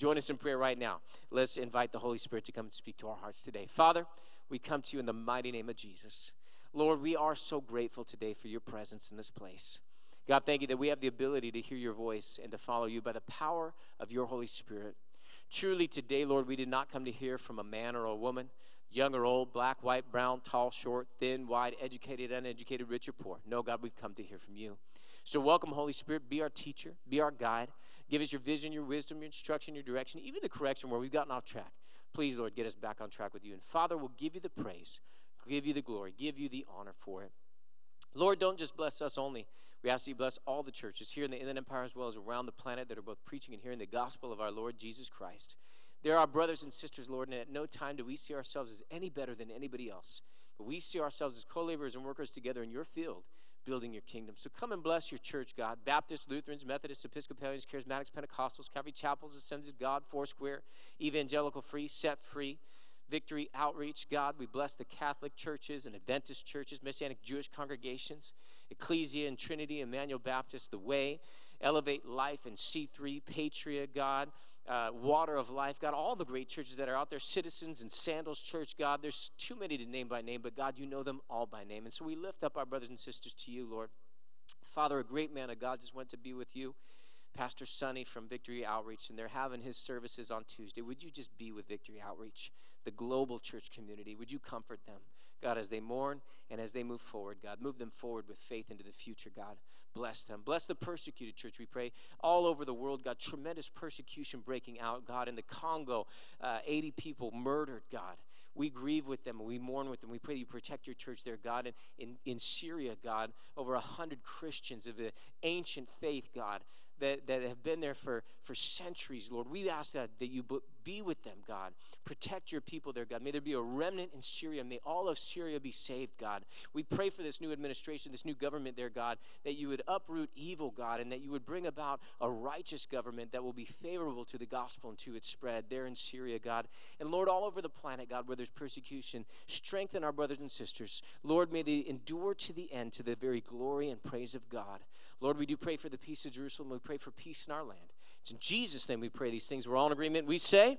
Join us in prayer right now. Let's invite the Holy Spirit to come and speak to our hearts today. Father, we come to you in the mighty name of Jesus. Lord, we are so grateful today for your presence in this place. God, thank you that we have the ability to hear your voice and to follow you by the power of your Holy Spirit. Truly today, Lord, we did not come to hear from a man or a woman, young or old, black, white, brown, tall, short, thin, wide, educated, uneducated, rich or poor. No, God, we've come to hear from you. So welcome, Holy Spirit. Be our teacher. Be our guide. Give us your vision, your wisdom, your instruction, your direction, even the correction where we've gotten off track. Please, Lord, get us back on track with you. And Father, we'll give you the praise, give you the glory, give you the honor for it. Lord, don't just bless us only. We ask that you bless all the churches here in the Inland Empire as well as around the planet that are both preaching and hearing the gospel of our Lord Jesus Christ. They're our brothers and sisters, Lord, and at no time do we see ourselves as any better than anybody else. But we see ourselves as co-laborers and workers together in your field, building your kingdom. So come and bless your church, God. Baptists, Lutherans, Methodists, Episcopalians, Charismatics, Pentecostals, Calvary Chapels, Assemblies of God, Foursquare, Evangelical Free, Set Free, Victory Outreach, God. We bless the Catholic churches and Adventist churches, Messianic Jewish congregations, Ecclesia and Trinity, Emmanuel Baptist, The Way, Elevate Life and C3, Patria, God, Water of Life, God, all the great churches that are out there, Citizens and Sandals Church, God. There's too many to name by name, but God, you know them all by name. And so we lift up our brothers and sisters to you, Lord. Father, a great man of God just went to be with you, Pastor Sonny from Victory Outreach, and they're having his services on Tuesday. Would you just be with Victory Outreach, the global church community? Would you comfort them, God, as they mourn and as they move forward, God? Move them forward with faith into the future, God. Bless them. Bless the persecuted church, we pray, all over the world, God. Tremendous persecution breaking out, God. In the Congo, 80 people murdered, God. We grieve with them and we mourn with them. We pray you protect your church there, God. And in Syria, God, over 100 Christians of the ancient faith, God, that have been there for centuries, Lord. We ask that you be with them, God. Protect your people there, God. May there be a remnant in Syria. May all of Syria be saved, God. We pray for this new administration, this new government there, God, that you would uproot evil, God, and that you would bring about a righteous government that will be favorable to the gospel and to its spread there in Syria, God. And Lord, all over the planet, God, where there's persecution, strengthen our brothers and sisters. Lord, may they endure to the end, to the very glory and praise of God. Lord, we do pray for the peace of Jerusalem. We pray for peace in our land. It's in Jesus' name we pray these things. We're all in agreement. We say,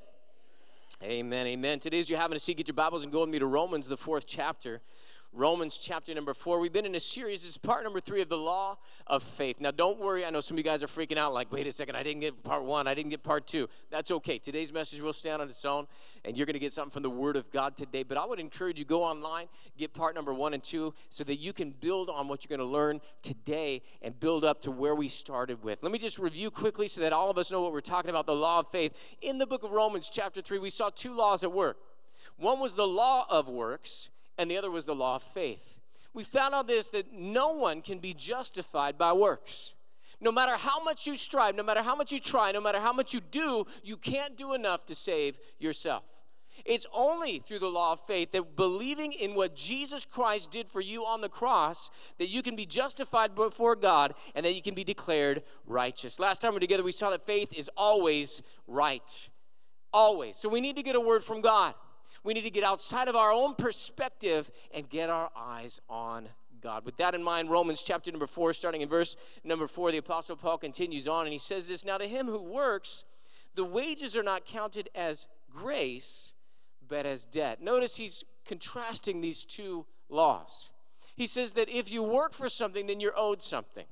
amen, amen. Today, as you're having a seat, get your Bibles and go with me to Romans, the 4th chapter. Romans chapter number 4. We've been in a series. This is part number 3 of the law of faith. Now, don't worry. I know some of you guys are freaking out like, wait a second, I didn't get part 1. I didn't get part 2. That's okay. Today's message will stand on its own, and you're going to get something from the Word of God today. But I would encourage you, go online, get part number 1 and 2, so that you can build on what you're going to learn today and build up to where we started with. Let me just review quickly so that all of us know what we're talking about, the law of faith. In the book of Romans chapter 3, we saw 2 laws at work. One was the law of works, and the other was the law of faith. We found out this, that no one can be justified by works. No matter how much you strive, no matter how much you try, no matter how much you do, you can't do enough to save yourself. It's only through the law of faith, that believing in what Jesus Christ did for you on the cross, that you can be justified before God and that you can be declared righteous. Last time we were together, we saw that faith is always right. Always. So we need to get a word from God. We need to get outside of our own perspective and get our eyes on God. With that in mind, Romans chapter number 4, starting in verse number 4, the Apostle Paul continues on, and he says this, "Now to him who works, the wages are not counted as grace, but as debt." Notice he's contrasting these 2 laws. He says that if you work for something, then you're owed something.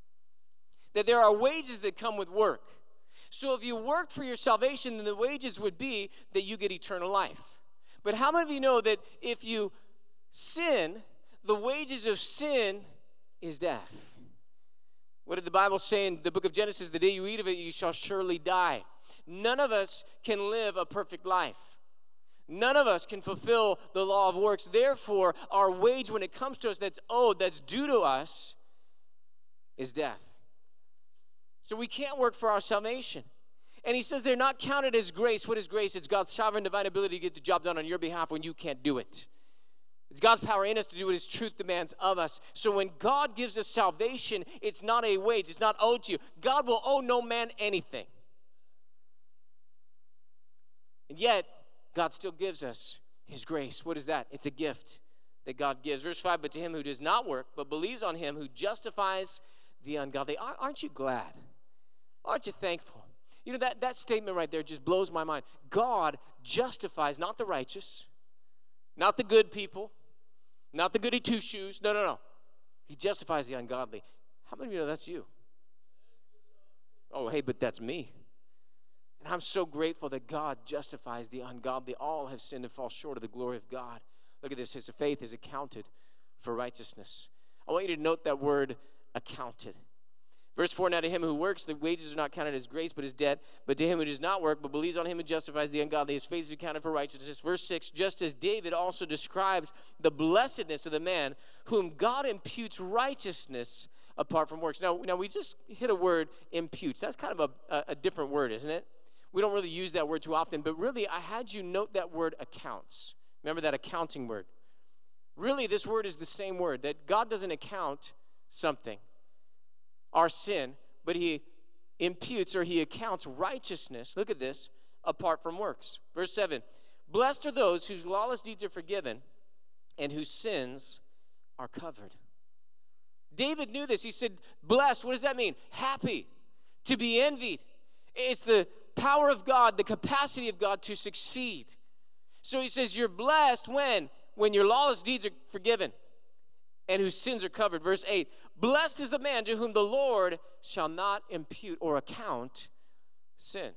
That there are wages that come with work. So if you worked for your salvation, then the wages would be that you get eternal life. But how many of you know that if you sin, the wages of sin is death? What did the Bible say in the book of Genesis? The day you eat of it, you shall surely die. None of us can live a perfect life. None of us can fulfill the law of works. Therefore, our wage when it comes to us that's owed, that's due to us, is death. So we can't work for our salvation. And he says they're not counted as grace. What is grace? It's God's sovereign divine ability to get the job done on your behalf when you can't do it. It's God's power in us to do what his truth demands of us. So when God gives us salvation, it's not a wage. It's not owed to you. God will owe no man anything. And yet, God still gives us his grace. What is that? It's a gift that God gives. Verse 5, "But to him who does not work, but believes on him who justifies the ungodly." Aren't you glad? Aren't you thankful You know, that statement right there just blows my mind. God justifies not the righteous, not the good people, not the goody two-shoes. No, no, no. He justifies the ungodly. How many of you know that's you? Oh, hey, but that's me. And I'm so grateful that God justifies the ungodly. All have sinned and fall short of the glory of God. Look at this. His faith is accounted for righteousness. I want you to note that word, accounted. Verse 4, now to him who works, the wages are not counted as grace, but as debt. But to him who does not work, but believes on him who justifies the ungodly, his faith is accounted for righteousness. Verse 6, just as David also describes the blessedness of the man whom God imputes righteousness apart from works. Now we just hit a word, imputes. That's kind of a different word, isn't it? We don't really use that word too often, but really I had you note that word accounts. Remember that accounting word? Really, this word is the same word, that God doesn't account something, our sin, but he imputes or he accounts righteousness, look at this, apart from works. Verse 7, blessed are those whose lawless deeds are forgiven and whose sins are covered. David knew this. He said, blessed, what does that mean? Happy, to be envied. It's the power of God, the capacity of God to succeed. So he says, you're blessed when your lawless deeds are forgiven and whose sins are covered. Verse 8, blessed is the man to whom the Lord shall not impute or account sin.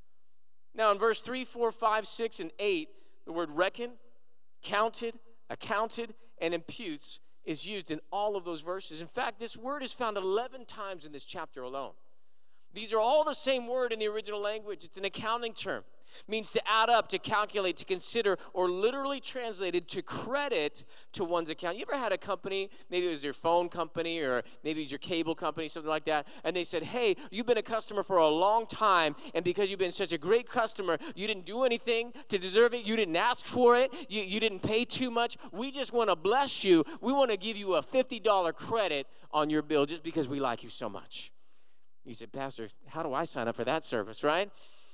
Now in verse 3, 4, 5, 6, and 8, the word reckon, counted, accounted, and imputes is used in all of those verses. In fact, this word is found 11 times in this chapter alone. These are all the same word in the original language. It's an accounting term. It means to add up, to calculate, to consider, or literally translated to credit to one's account. You ever had a company, maybe it was your phone company or maybe it was your cable company, something like that, and they said, hey, you've been a customer for a long time, and because you've been such a great customer, you didn't do anything to deserve it, you didn't ask for it, you didn't pay too much, we just want to bless you, we want to give you a $50 credit on your bill just because we like you so much. You said, Pastor, how do I sign up for that service, right?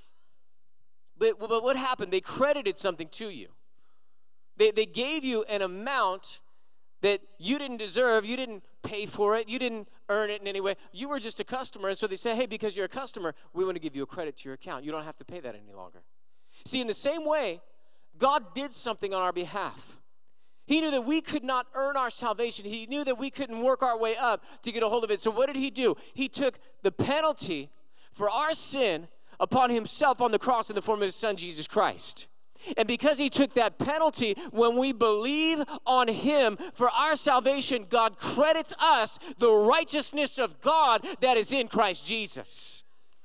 But what happened? They credited something to you. They gave you an amount that you didn't deserve. You didn't pay for it. You didn't earn it in any way. You were just a customer. And so they said, hey, because you're a customer, we want to give you a credit to your account. You don't have to pay that any longer. See, in the same way, God did something on our behalf. He knew that we could not earn our salvation. He knew that we couldn't work our way up to get a hold of it. So what did he do? He took the penalty for our sin upon himself on the cross in the form of his son, Jesus Christ. And because he took that penalty, when we believe on him for our salvation, God credits us the righteousness of God that is in Christ Jesus.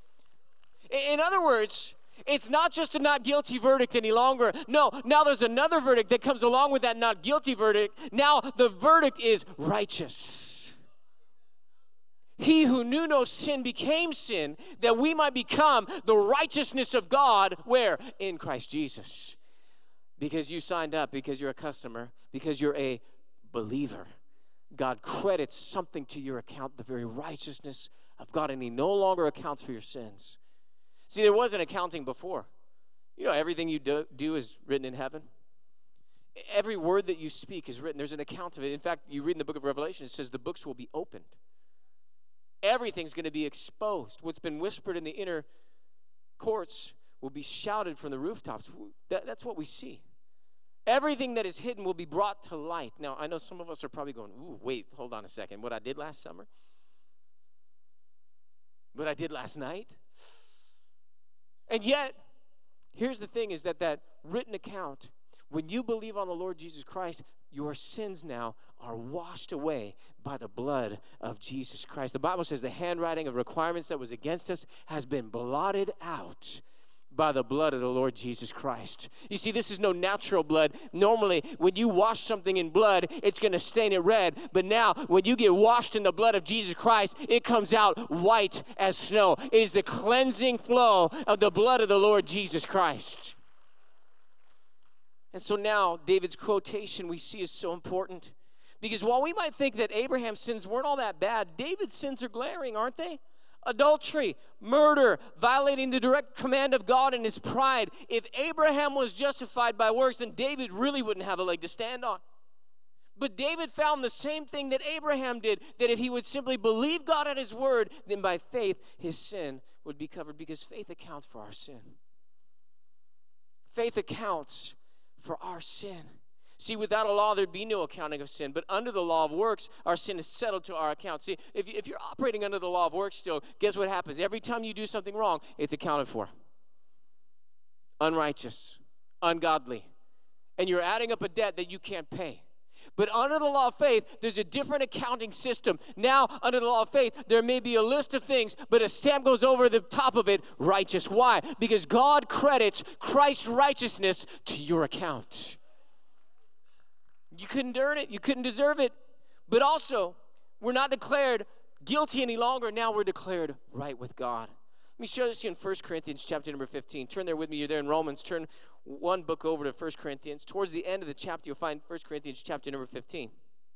In other words, it's not just a not guilty verdict any longer. No, now there's another verdict that comes along with that not guilty verdict. Now the verdict is righteous. He who knew no sin became sin, that we might become the righteousness of God, where? In Christ Jesus. Because you signed up, because you're a customer, because you're a believer, God credits something to your account, the very righteousness of God, and he no longer accounts for your sins. See, there was an accounting before. You know, everything you do is written in heaven. Every word that you speak is written. There's an account of it. In fact, you read in the book of Revelation, it says the books will be opened. Everything's going to be exposed. What's been whispered in the inner courts will be shouted from the rooftops. That's what we see. Everything that is hidden will be brought to light. Now, I know some of us are probably going, ooh, wait, hold on a second. What I did last summer? What I did last night? And yet, here's the thing, is that written account, when you believe on the Lord Jesus Christ, your sins now are washed away by the blood of Jesus Christ. The Bible says the handwriting of requirements that was against us has been blotted out by the blood of the Lord Jesus Christ. You see, this is no natural blood. Normally, when you wash something in blood, it's going to stain it red. But now, when you get washed in the blood of Jesus Christ, it comes out white as snow. It is the cleansing flow of the blood of the Lord Jesus Christ. And so now, David's quotation we see is so important. Because while we might think that Abraham's sins weren't all that bad, David's sins are glaring, aren't they? Adultery, murder, violating the direct command of God and his pride. If Abraham was justified by works, then David really wouldn't have a leg to stand on. But David found the same thing that Abraham did, that if he would simply believe God at his word, then by faith his sin would be covered because faith accounts for our sin. Faith accounts for our sin. See, without a law, there'd be no accounting of sin. But under the law of works, our sin is settled to our account. See, if you're operating under the law of works still, guess what happens? Every time you do something wrong, it's accounted for. Unrighteous, ungodly. And you're adding up a debt that you can't pay. But under the law of faith, there's a different accounting system. Now, under the law of faith, there may be a list of things, but a stamp goes over the top of it, righteous. Why? Because God credits Christ's righteousness to your account. You couldn't earn it. You couldn't deserve it. But also, we're not declared guilty any longer. Now we're declared right with God. Let me show this to you in 1 Corinthians chapter number 15. Turn there with me. You're there in Romans. Turn one book over to 1 Corinthians. Towards the end of the chapter, you'll find 1 Corinthians chapter number 15.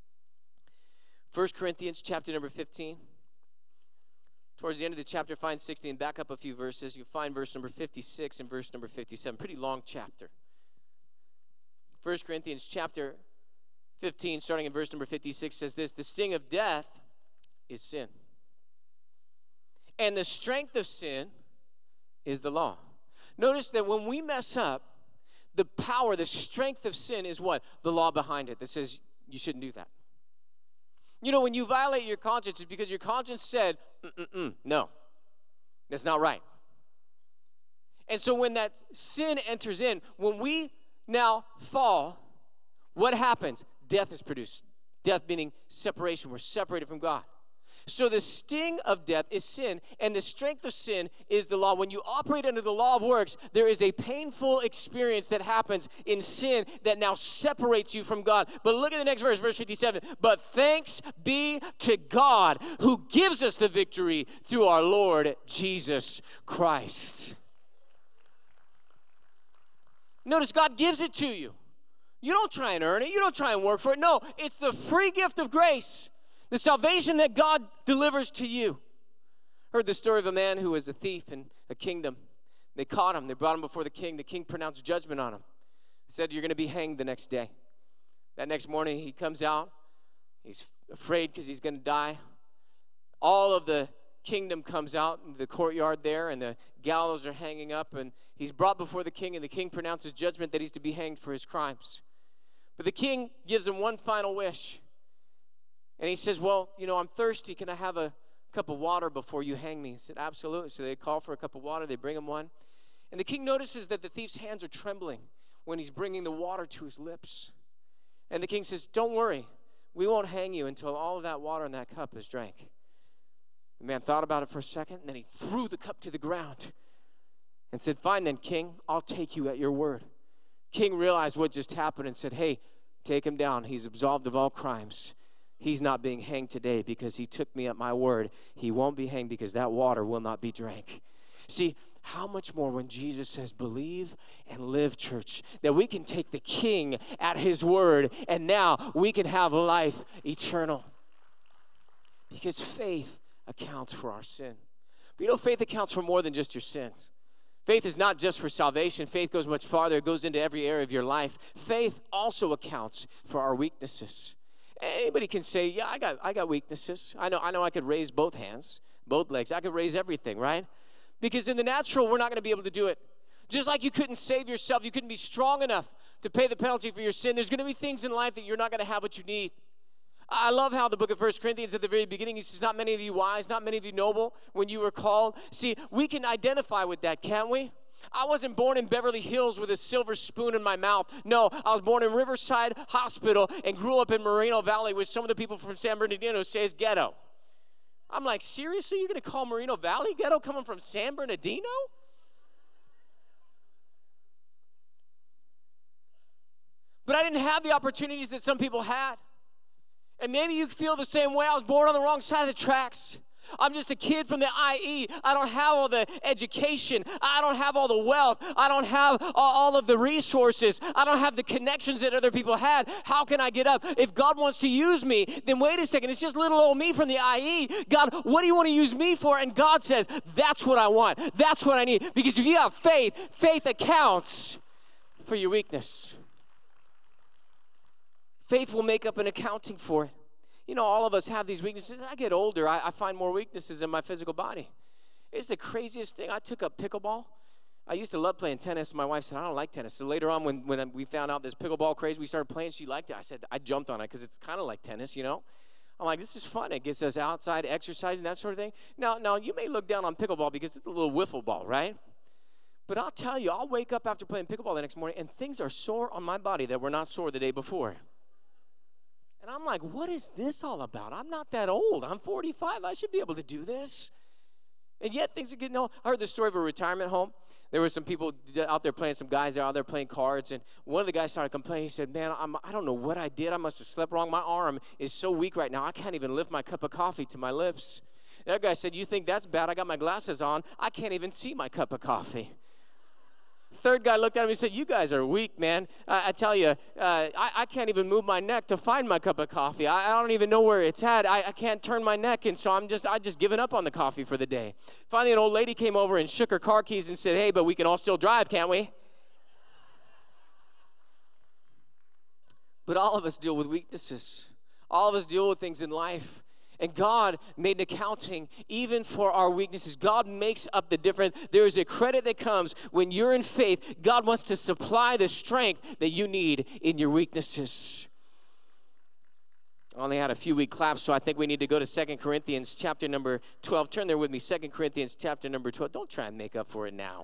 1 Corinthians chapter number 15. Towards the end of the chapter, find 16. Back up a few verses. You'll find verse number 56 and verse number 57. Pretty long chapter. 1 Corinthians chapter 15, starting in verse number 56, says this: the sting of death is sin. And the strength of sin is the law. Notice that when we mess up, the power, the strength of sin is what? The law behind it that says you shouldn't do that. You know, when you violate your conscience, it's because your conscience said, no, that's not right. And so when that sin enters in, when we now fall, what happens? Death is produced. Death meaning separation. We're separated from God. So the sting of death is sin, and the strength of sin is the law. When you operate under the law of works, there is a painful experience that happens in sin that now separates you from God. But look at the next verse, verse 57. But thanks be to God who gives us the victory through our Lord Jesus Christ. Notice God gives it to you. You don't try and earn it. You don't try and work for it. No, it's the free gift of grace. The salvation that God delivers to you. Heard the story of a man who was a thief in a kingdom. They caught him. They brought him before the king. The king pronounced judgment on him. He said, you're going to be hanged the next day. That next morning he comes out. He's afraid because he's going to die. All of the kingdom comes out in the courtyard there, and the gallows are hanging up, and he's brought before the king, and the king pronounces judgment that he's to be hanged for his crimes. But the king gives him one final wish. And he says, well, you know, I'm thirsty. Can I have a cup of water before you hang me? He said, absolutely. So they call for a cup of water. They bring him one. And the king notices that the thief's hands are trembling when he's bringing the water to his lips. And the king says, don't worry. We won't hang you until all of that water in that cup is drank. The man thought about it for a second, and then he threw the cup to the ground and said, fine then, king, I'll take you at your word. King realized what just happened and said, hey, take him down. He's absolved of all crimes. He's not being hanged today because he took me at my word. He won't be hanged because that water will not be drank. See, how much more when Jesus says, believe and live, church, that we can take the king at his word and now we can have life eternal. Because faith accounts for our sin. But you know, faith accounts for more than just your sins. Faith is not just for salvation. Faith goes much farther. It goes into every area of your life. Faith also accounts for our weaknesses. Anybody can say, yeah, I got weaknesses. I know I could raise both hands, both legs. I could raise everything, right? Because in the natural, we're not going to be able to do it. Just like you couldn't save yourself, you couldn't be strong enough to pay the penalty for your sin. There's going to be things in life that you're not going to have what you need. I love how the book of 1 Corinthians at the very beginning, he says, not many of you wise, not many of you noble when you were called. See, we can identify with that, can't we? I wasn't born in Beverly Hills with a silver spoon in my mouth. No, I was born in Riverside Hospital and grew up in Moreno Valley, which some of the people from San Bernardino say is ghetto. I'm like, seriously? You're going to call Moreno Valley ghetto coming from San Bernardino? But I didn't have the opportunities that some people had. And maybe you feel the same way. I was born on the wrong side of the tracks. I'm just a kid from the IE. I don't have all the education. I don't have all the wealth. I don't have all of the resources. I don't have the connections that other people had. How can I get up? If God wants to use me, then wait a second. It's just little old me from the IE. God, what do you want to use me for? And God says, that's what I want. That's what I need. Because if you have faith, faith accounts for your weakness. Faith will make up an accounting for it. You know, all of us have these weaknesses. As I get older, I find more weaknesses in my physical body. It's the craziest thing. I took up pickleball. I used to love playing tennis. My wife said, I don't like tennis. So later on, when we found out this pickleball craze, we started playing. She liked it. I jumped on it because it's kind of like tennis, you know. I'm like, this is fun. It gets us outside, exercise, and that sort of thing. Now, you may look down on pickleball because it's a little wiffle ball, right? But I'll tell you, I'll wake up after playing pickleball the next morning, and things are sore on my body that were not sore the day before. And I'm like, what is this all about? I'm not that old. I'm 45. I should be able to do this. And yet things are getting old. I heard the story of a retirement home. There were some people out there playing, some guys out there playing cards, and one of the guys started complaining. He said, man, I don't know what I did. I must have slept wrong. My arm is so weak right now, I can't even lift my cup of coffee to my lips. The other guy said, you think that's bad? I got my glasses on. I can't even see my cup of coffee. Third guy looked at him and said, you guys are weak, man. I tell you, I can't even move my neck to find my cup of coffee. I don't even know where it's at. I can't turn my neck, and so I just given up on the coffee for the day. Finally, an old lady came over and shook her car keys and said, hey, but we can all still drive, can't we? But all of us deal with weaknesses. All of us deal with things in life. And God made an accounting even for our weaknesses. God makes up the difference. There is a credit that comes when you're in faith. God wants to supply the strength that you need in your weaknesses. I only had a few week claps, so I think we need to go to 2 Corinthians chapter number 12. Turn there with me, 2 Corinthians chapter number 12. Don't try and make up for it now.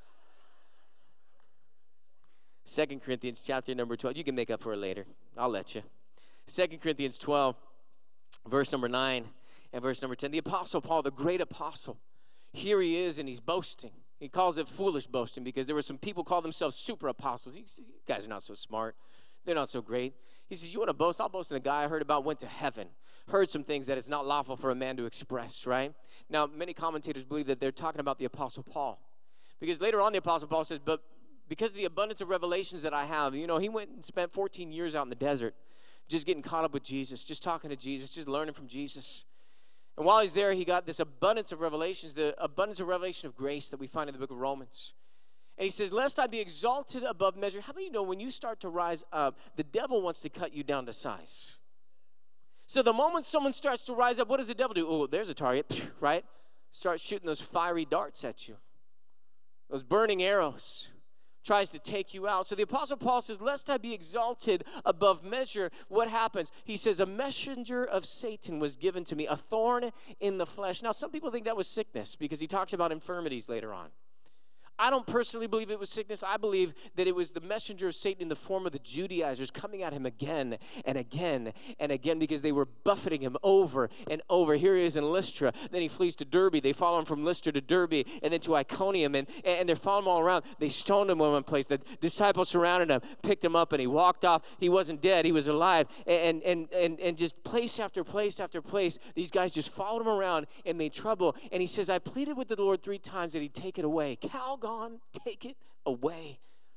2 Corinthians chapter number 12. You can make up for it later. I'll let you. 2 Corinthians 12. Verse number 9 and verse number 10. The Apostle Paul, the great apostle, here he is and he's boasting. He calls it foolish boasting because there were some people call themselves super apostles. You guys are not so smart. They're not so great. He says, you want to boast? I'll boast in a guy I heard about went to heaven. Heard some things that it's not lawful for a man to express, right? Now, many commentators believe that they're talking about the Apostle Paul. Because later on the Apostle Paul says, but because of the abundance of revelations that I have, you know, he went and spent 14 years out in the desert. Just getting caught up with Jesus, just talking to Jesus, just learning from Jesus. And while he's there, he got this abundance of revelations, the abundance of revelation of grace that we find in the book of Romans. And he says, lest I be exalted above measure. How many of you know when you start to rise up, the devil wants to cut you down to size? So the moment someone starts to rise up, what does the devil do? Oh, there's a target, right? Start shooting those fiery darts at you, those burning arrows. Tries to take you out. So the Apostle Paul says, lest I be exalted above measure. What happens? He says, a messenger of Satan was given to me, a thorn in the flesh. Now, some people think that was sickness because he talks about infirmities later on. I don't personally believe it was sickness. I believe that it was the messenger of Satan in the form of the Judaizers coming at him again and again and again because they were buffeting him over and over. Here he is in Lystra. Then he flees to Derbe. They follow him from Lystra to Derbe and then to Iconium. And they're following him all around. They stoned him in one place. The disciples surrounded him, picked him up, and he walked off. He wasn't dead. He was alive. And just place after place after place, these guys just followed him around and made trouble. And he says, I pleaded with the Lord 3 times that he'd take it away. Calgon, take it away.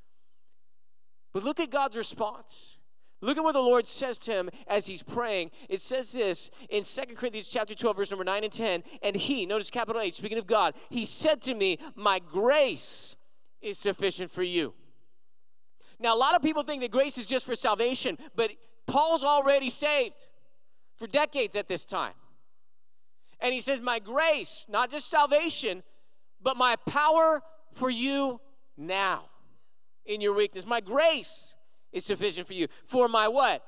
But look at God's response. Look at what the Lord says to him as he's praying. It says this in 2 Corinthians chapter 12, verse number 9 and 10. And he, notice capital H, speaking of God, he said to me, my grace is sufficient for you. Now, a lot of people think that grace is just for salvation, but Paul's already saved for decades at this time. And he says, my grace, not just salvation, but my power for you now in your weakness. My grace is sufficient for you. For my what?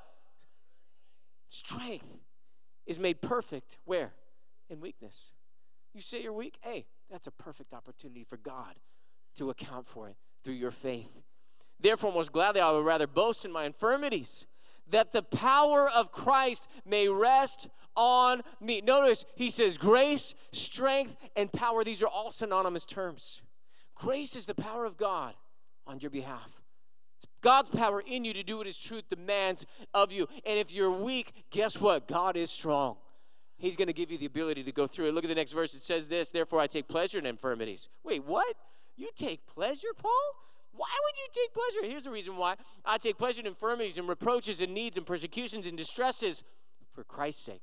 Strength is made perfect. Where? In weakness. You say you're weak? Hey, that's a perfect opportunity for God to account for it through your faith. Therefore, most gladly I would rather boast in my infirmities, that the power of Christ may rest on me. Notice he says grace, strength, and power. These are all synonymous terms. Grace is the power of God on your behalf. It's God's power in you to do what His truth demands of you. And if you're weak, guess what? God is strong. He's going to give you the ability to go through it. Look at the next verse. It says this, therefore I take pleasure in infirmities. Wait, what? You take pleasure, Paul? Why would you take pleasure? Here's the reason why. I take pleasure in infirmities and reproaches and needs and persecutions and distresses for Christ's sake.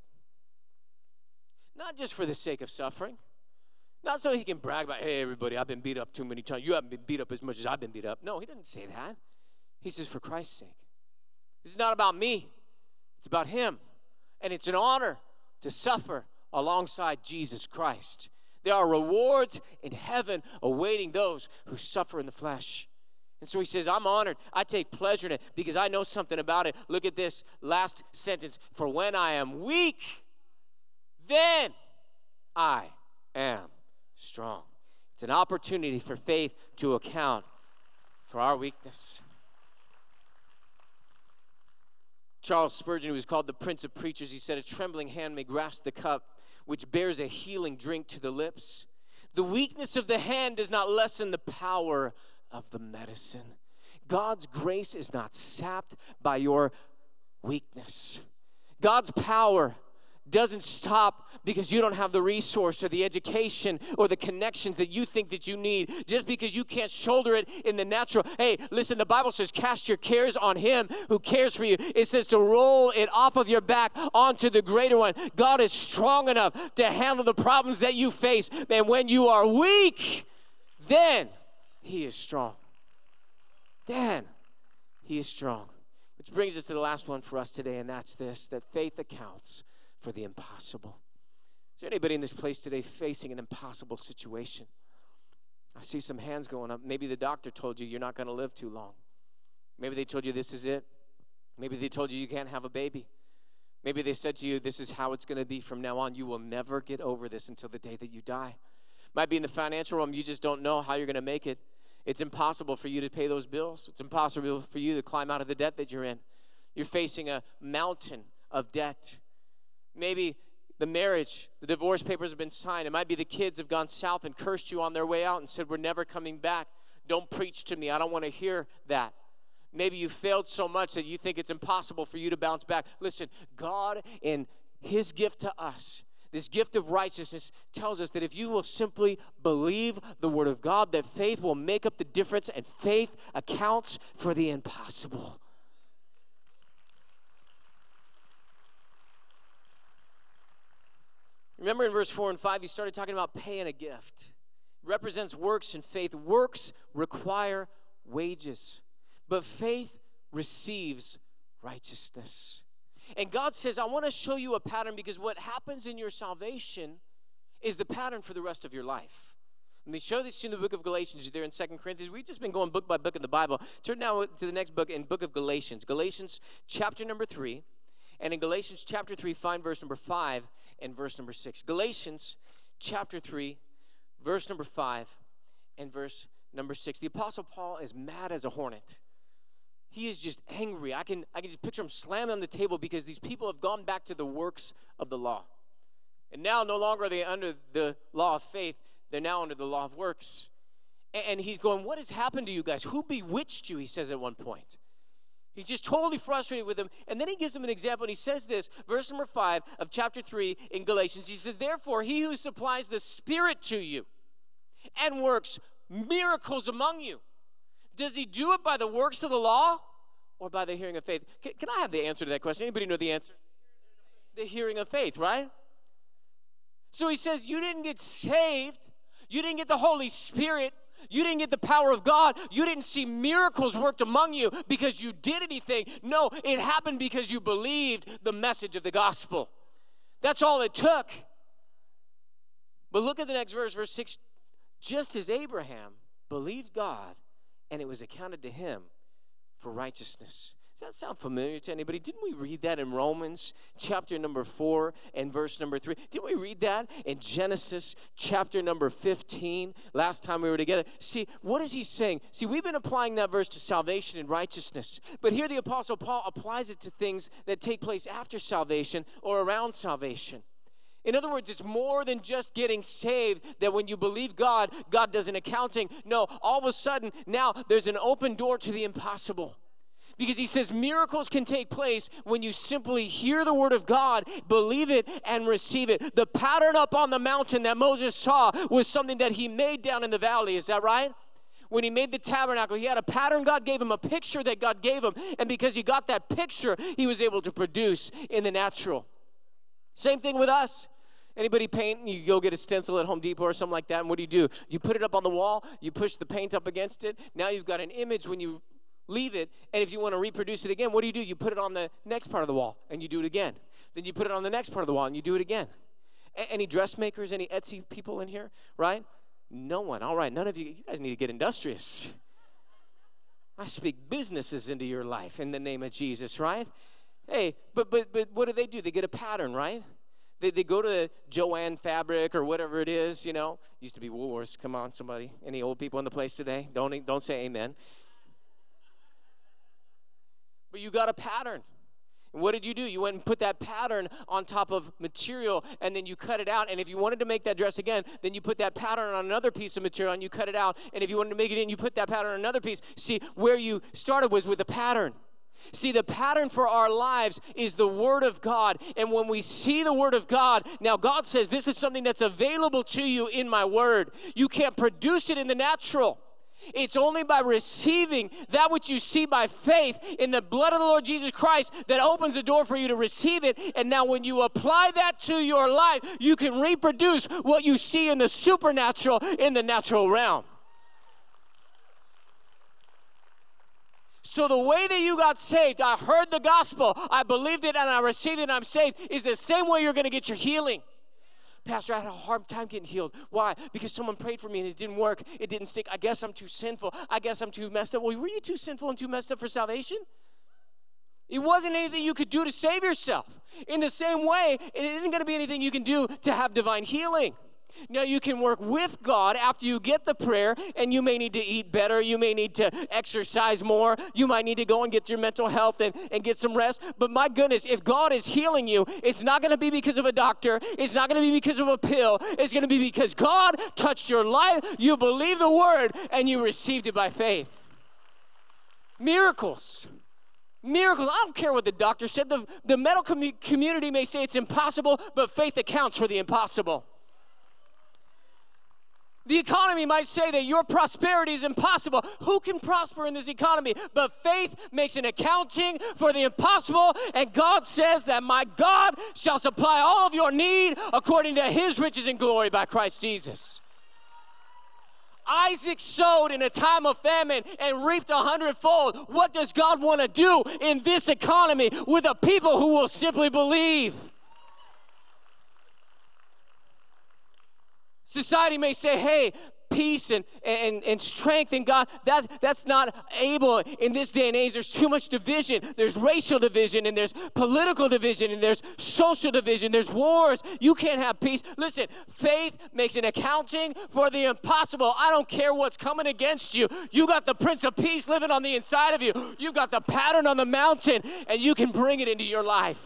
Not just for the sake of suffering. Not so he can brag about, hey, everybody, I've been beat up too many times. You haven't been beat up as much as I've been beat up. No, he doesn't say that. He says, for Christ's sake. This is not about me. It's about him. And it's an honor to suffer alongside Jesus Christ. There are rewards in heaven awaiting those who suffer in the flesh. And so he says, I'm honored. I take pleasure in it because I know something about it. Look at this last sentence. For when I am weak, then I am strong. It's an opportunity for faith to account for our weakness. Charles Spurgeon, who was called the Prince of Preachers, he said, a trembling hand may grasp the cup which bears a healing drink to the lips. The weakness of the hand does not lessen the power of the medicine. God's grace is not sapped by your weakness. God's power doesn't stop because you don't have the resource or the education or the connections that you think that you need, just because you can't shoulder it in the natural. Hey, listen, the Bible says cast your cares on him who cares for you. It says to roll it off of your back onto the greater one. God is strong enough to handle the problems that you face. And when you are weak, then he is strong. Then he is strong. Which brings us to the last one for us today, and that's this, that faith accounts for the impossible. Is there anybody in this place today facing an impossible situation? I see some hands going up. Maybe the doctor told you you're not going to live too long. Maybe they told you this is it. Maybe they told you you can't have a baby. Maybe they said to you, this is how it's going to be from now on. You will never get over this until the day that you die. Might be in the financial realm. You just don't know how you're going to make it. It's impossible for you to pay those bills. It's impossible for you to climb out of the debt that you're in. You're facing a mountain of debt. Maybe the marriage, the divorce papers have been signed. It might be the kids have gone south and cursed you on their way out and said, we're never coming back. Don't preach to me. I don't want to hear that. Maybe you failed so much that you think it's impossible for you to bounce back. Listen, God in his gift to us, this gift of righteousness, tells us that if you will simply believe the word of God, that faith will make up the difference, and faith accounts for the impossible. Remember in verse 4 and 5, he started talking about paying a gift. It represents works and faith. Works require wages, but faith receives righteousness. And God says, I want to show you a pattern, because what happens in your salvation is the pattern for the rest of your life. Let me show this to you in the book of Galatians. You're there in 2 Corinthians. We've just been going book by book in the Bible. Turn now to the next book, in book of Galatians. Galatians chapter number 3. And in Galatians chapter 3, find verse number 5 and verse number 6. Galatians chapter 3, verse number 5 and verse number 6. The Apostle Paul is mad as a hornet. He is just angry. I can just picture him slamming on the table because these people have gone back to the works of the law. And now no longer are they under the law of faith. They're now under the law of works. And he's going, what has happened to you guys? Who bewitched you, he says at one point. He's just totally frustrated with them. And then he gives them an example, and he says this, verse number 5 of chapter 3 in Galatians. He says, therefore, he who supplies the Spirit to you and works miracles among you, does he do it by the works of the law or by the hearing of faith? Can I have the answer to that question? Anybody know the answer? The hearing of faith, right? So he says, you didn't get saved. You didn't get the Holy Spirit. You didn't get the power of God. You didn't see miracles worked among you because you did anything. No, it happened because you believed the message of the gospel. That's all it took. But look at the next verse, verse 6. Just as Abraham believed God, and it was accounted to him for righteousness. Does that sound familiar to anybody? Didn't we read that in Romans chapter number 4 and verse number 3? Didn't we read that in Genesis chapter number 15 last time we were together? See, what is he saying? See, we've been applying that verse to salvation and righteousness. But here the Apostle Paul applies it to things that take place after salvation or around salvation. In other words, it's more than just getting saved, that when you believe God, God does an accounting. No, all of a sudden, now there's an open door to the impossible. Because he says miracles can take place when you simply hear the word of God, believe it, and receive it. The pattern up on the mountain that Moses saw was something that he made down in the valley. Is that right? When he made the tabernacle, he had a pattern God gave him, a picture that God gave him. And because he got that picture, he was able to produce in the natural. Same thing with us. Anybody paint? You go get a stencil at Home Depot or something like that, and what do? You put it up on the wall, you push the paint up against it. Now you've got an image when you leave it, and if you want to reproduce it again, what do? You put it on the next part of the wall, and you do it again. Then you put it on the next part of the wall, and you do it again. Any dressmakers, any Etsy people in here, right? No one. All right, none of you guys need to get industrious. I speak businesses into your life in the name of Jesus, right? Hey, but what do? They get a pattern, right? They go to Joann Fabric or whatever it is, Used to be Woolworths. Come on, somebody. Any old people in the place today? Don't say amen. But you got a pattern. And what did you do? You went and put that pattern on top of material, and then you cut it out. And if you wanted to make that dress again, then you put that pattern on another piece of material, and you cut it out. And if you wanted to make it in, you put that pattern on another piece. See, where you started was with a pattern. See, the pattern for our lives is the Word of God. And when we see the Word of God, now God says this is something that's available to you in my Word. You can't produce it in the natural. It's only by receiving that which you see by faith in the blood of the Lord Jesus Christ that opens the door for you to receive it. And now when you apply that to your life, you can reproduce what you see in the supernatural in the natural realm. So the way that you got saved, I heard the gospel, I believed it, and I received it, and I'm saved, is the same way you're going to get your healing. Pastor, I had a hard time getting healed. Why? Because someone prayed for me and it didn't work. It didn't stick. I guess I'm too sinful. I guess I'm too messed up. Well, were you too sinful and too messed up for salvation? It wasn't anything you could do to save yourself. In the same way, it isn't going to be anything you can do to have divine healing. Now, you can work with God after you get the prayer, and you may need to eat better. You may need to exercise more. You might need to go and get your mental health and get some rest. But my goodness, if God is healing you, it's not going to be because of a doctor. It's not going to be because of a pill. It's going to be because God touched your life. You believe the word, and you received it by faith. Miracles. Miracles. I don't care what the doctor said. The medical community may say it's impossible, but faith accounts for the impossible. The economy might say that your prosperity is impossible. Who can prosper in this economy? But faith makes an accounting for the impossible, and God says that my God shall supply all of your need according to his riches and glory by Christ Jesus. Isaac sowed in a time of famine and reaped 100-fold. What does God want to do in this economy with a people who will simply believe? Society may say, hey, peace and strength in God, that's not able in this day and age. There's too much division. There's racial division, and there's political division, and there's social division. There's wars. You can't have peace. Listen, faith makes an accounting for the impossible. I don't care what's coming against you. You got the Prince of Peace living on the inside of you. You've got the pattern on the mountain, and you can bring it into your life.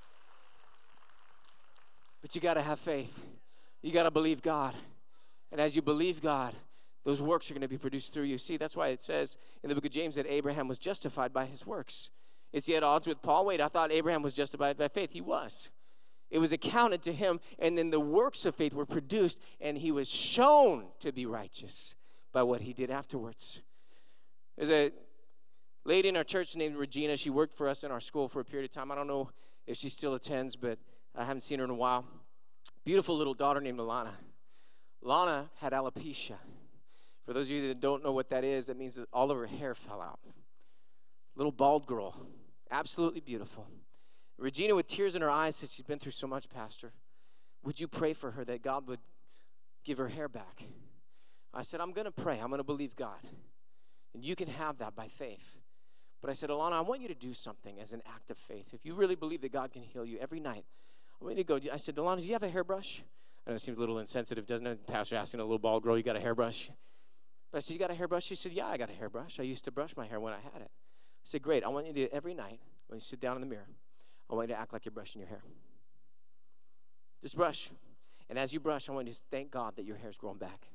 But you got to have faith. You got to believe God. And as you believe God, those works are going to be produced through you. See, that's why it says in the book of James that Abraham was justified by his works. Is he at odds with Paul? Wait, I thought Abraham was justified by faith. He was. It was accounted to him, and then the works of faith were produced, and he was shown to be righteous by what he did afterwards. There's a lady in our church named Regina. She worked for us in our school for a period of time. I don't know if she still attends, but I haven't seen her in a while. Beautiful little daughter named Alana. Lana had alopecia. For those of you that don't know what that is, that means that all of her hair fell out. Little bald girl, absolutely beautiful. Regina, with tears in her eyes, said she's been through so much, Pastor. Would you pray for her that God would give her hair back? I said, I'm going to pray. I'm going to believe God. And you can have that by faith. But I said, Alana, I want you to do something as an act of faith. If you really believe that God can heal you every night, I want you to go. I said, Alana, do you have a hairbrush? I know it seems a little insensitive, doesn't it? Pastor asking a little bald girl, you got a hairbrush? But I said, you got a hairbrush? She said, yeah, I got a hairbrush. I used to brush my hair when I had it. I said, great. I want you to do it every night. When you sit down in the mirror, I want you to act like you're brushing your hair. Just brush. And as you brush, I want you to thank God that your hair's growing back.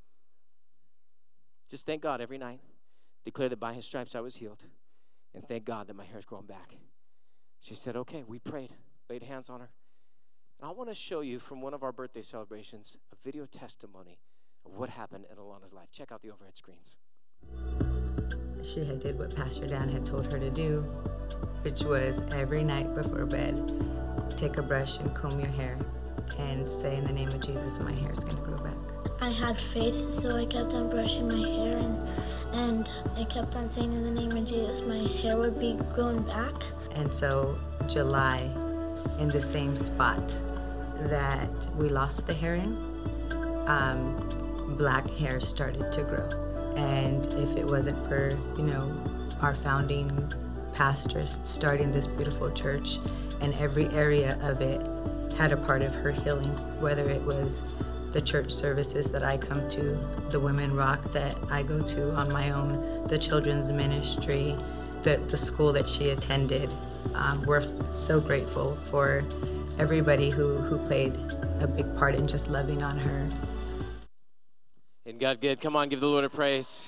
Just thank God every night. Declare that by his stripes I was healed. And thank God that my hair's growing back. She said, okay, we prayed, laid hands on her. And I want to show you from one of our birthday celebrations a video testimony of what happened in Alana's life. Check out the overhead screens. She had did what Pastor Dan had told her to do, which was every night before bed, take a brush and comb your hair and say, in the name of Jesus, my hair is going to grow back. I had faith, so I kept on brushing my hair and I kept on saying, in the name of Jesus, my hair would be growing back. And so July, in the same spot, that we lost the hair in, black hair started to grow. And if it wasn't for, our founding pastors starting this beautiful church, and every area of it had a part of her healing, whether it was the church services that I come to, the Women Rock that I go to on my own, the children's ministry, the school that she attended. We're so grateful for everybody who played a big part in just loving on her. Isn't God good? Come on, give the Lord a praise.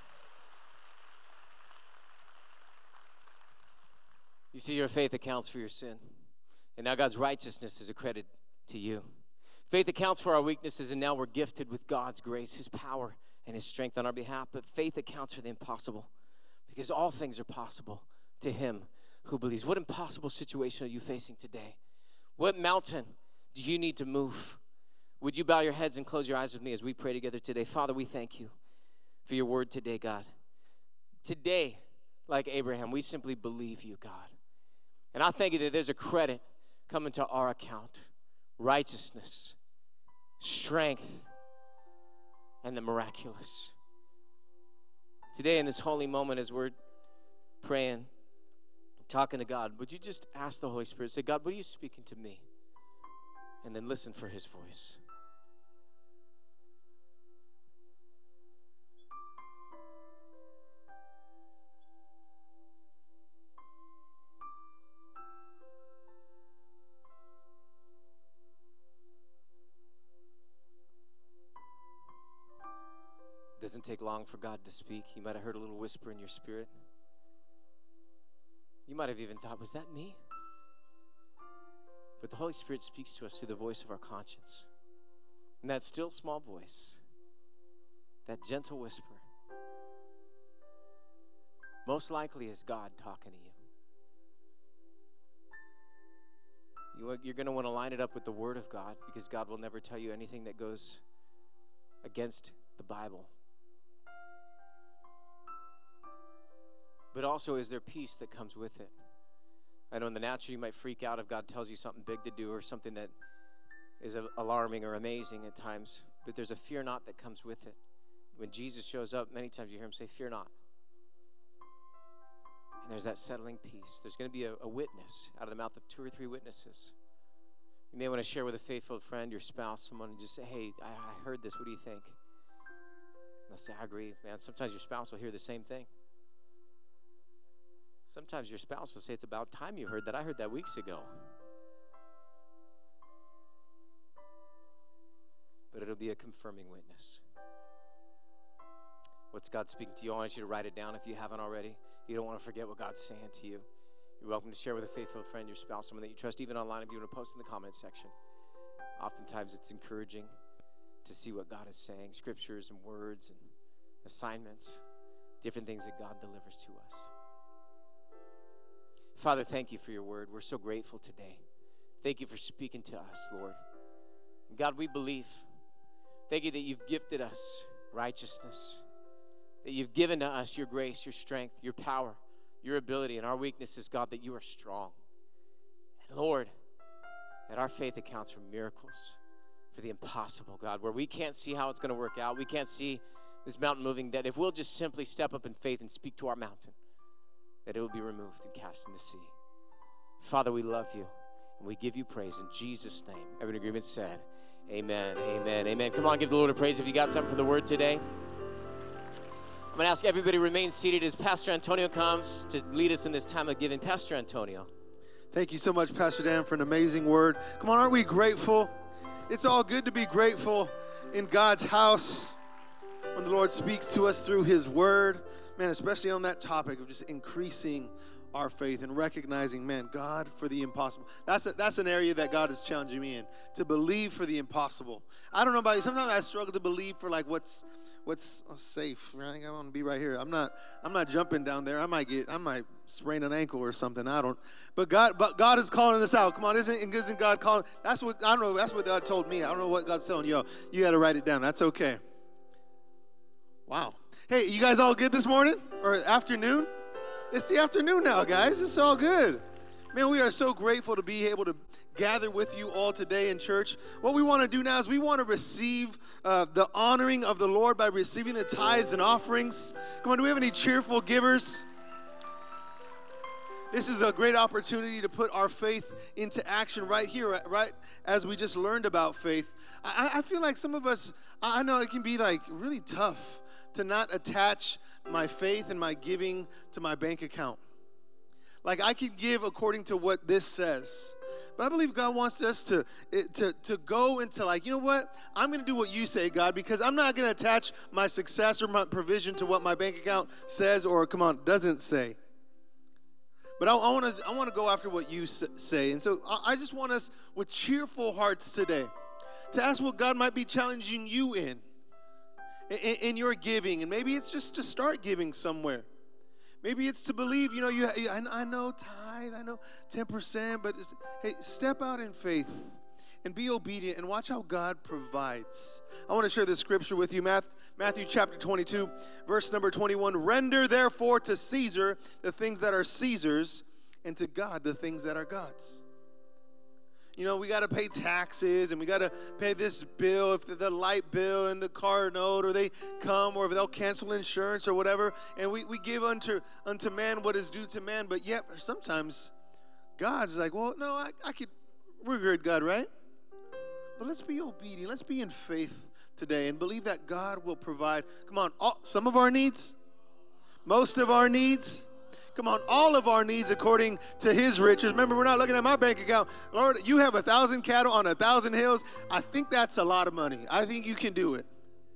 You see, your faith accounts for your sin. And now God's righteousness is accredited to you. Faith accounts for our weaknesses, and now we're gifted with God's grace, his power, and his strength on our behalf. But faith accounts for the impossible, because all things are possible to him who believes. What impossible situation are you facing today? What mountain do you need to move? Would you bow your heads and close your eyes with me as we pray together today? Father, we thank you for your word today, God. Today, like Abraham, we simply believe you, God. And I thank you that there's a credit coming to our account, righteousness, strength, and the miraculous. Today in this holy moment as we're praying, talking to God, would you just ask the Holy Spirit, say, God, what are you speaking to me? And then listen for his voice. It doesn't take long for God to speak. You might have heard a little whisper in your spirit. You might have even thought, was that me? But the Holy Spirit speaks to us through the voice of our conscience. And that still small voice, that gentle whisper, most likely is God talking to you. You're going to want to line it up with the Word of God, because God will never tell you anything that goes against the Bible. But also, is there peace that comes with it? I know in the natural you might freak out if God tells you something big to do or something that is alarming or amazing at times. But there's a fear not that comes with it. When Jesus shows up, many times you hear him say, fear not. And there's that settling peace. There's going to be a witness out of the mouth of 2 or 3 witnesses. You may want to share with a faithful friend, your spouse, someone, and just say, hey, I heard this. What do you think? And they'll say, I agree. Man, sometimes your spouse will hear the same thing. Sometimes your spouse will say, it's about time you heard that. I heard that weeks ago. But it'll be a confirming witness. What's God speaking to you? I want you to write it down if you haven't already. You don't want to forget what God's saying to you. You're welcome to share with a faithful friend, your spouse, someone that you trust, even online if you want to post in the comment section. Oftentimes it's encouraging to see what God is saying, scriptures and words and assignments, different things that God delivers to us. Father, thank you for your word. We're so grateful today. Thank you for speaking to us, Lord. And God, we believe. Thank you that you've gifted us righteousness, that you've given to us your grace, your strength, your power, your ability, and our weaknesses, God, that you are strong. And Lord, that our faith accounts for miracles, for the impossible, God, where we can't see how it's going to work out. We can't see this mountain moving, that if we'll just simply step up in faith and speak to our mountain, that it will be removed and cast in the sea. Father, we love you, and we give you praise in Jesus' name. Every agreement said, amen, amen, amen. Come on, give the Lord a praise if you got something for the word today. I'm going to ask everybody to remain seated as Pastor Antonio comes to lead us in this time of giving. Pastor Antonio. Thank you so much, Pastor Dan, for an amazing word. Come on, aren't we grateful? It's all good to be grateful in God's house when the Lord speaks to us through his word. Man, especially on that topic of just increasing our faith and recognizing, man, God for the impossible. That's an area that God is challenging me in, to believe for the impossible. I don't know about you. Sometimes I struggle to believe for like what's safe. Right? I want to be right here. I'm not jumping down there. I might sprain an ankle or something. But God is calling us out. Come on, isn't God calling? That's what God told me. I don't know what God's telling you. You got to write it down. That's okay. Wow. Hey, you guys all good this morning or afternoon? It's the afternoon now, guys. It's all good. Man, we are so grateful to be able to gather with you all today in church. What we want to do now is we want to receive the honoring of the Lord by receiving the tithes and offerings. Come on, do we have any cheerful givers? This is a great opportunity to put our faith into action right here, right as we just learned about faith. I feel like some of us, I know it can be like really tough to not attach my faith and my giving to my bank account. Like I could give according to what this says. But I believe God wants us to go into like, you know what? I'm going to do what you say, God, because I'm not going to attach my success or my provision to what my bank account says or, doesn't say. But I want to go after what you say. And so I just want us with cheerful hearts today to ask what God might be challenging you in your giving. And maybe it's just to start giving somewhere. Maybe it's to believe, I know tithe, I know 10%, but hey, step out in faith and be obedient and watch how God provides. I want to share this scripture with you, Matthew chapter 22, verse number 21. Render therefore to Caesar the things that are Caesar's, and to God the things that are God's. We got to pay taxes, and we got to pay this bill, if the light bill and the car note, or they come, or if they'll cancel insurance or whatever. And we give unto man what is due to man. But yet, sometimes God's like, well, no, we're good, God, right? But let's be obedient. Let's be in faith today and believe that God will provide. Come on, some of our needs, most of our needs. Come on, all of our needs according to his riches. Remember, we're not looking at my bank account. Lord, you have 1,000 cattle on 1,000 hills. I think that's a lot of money. I think you can do it.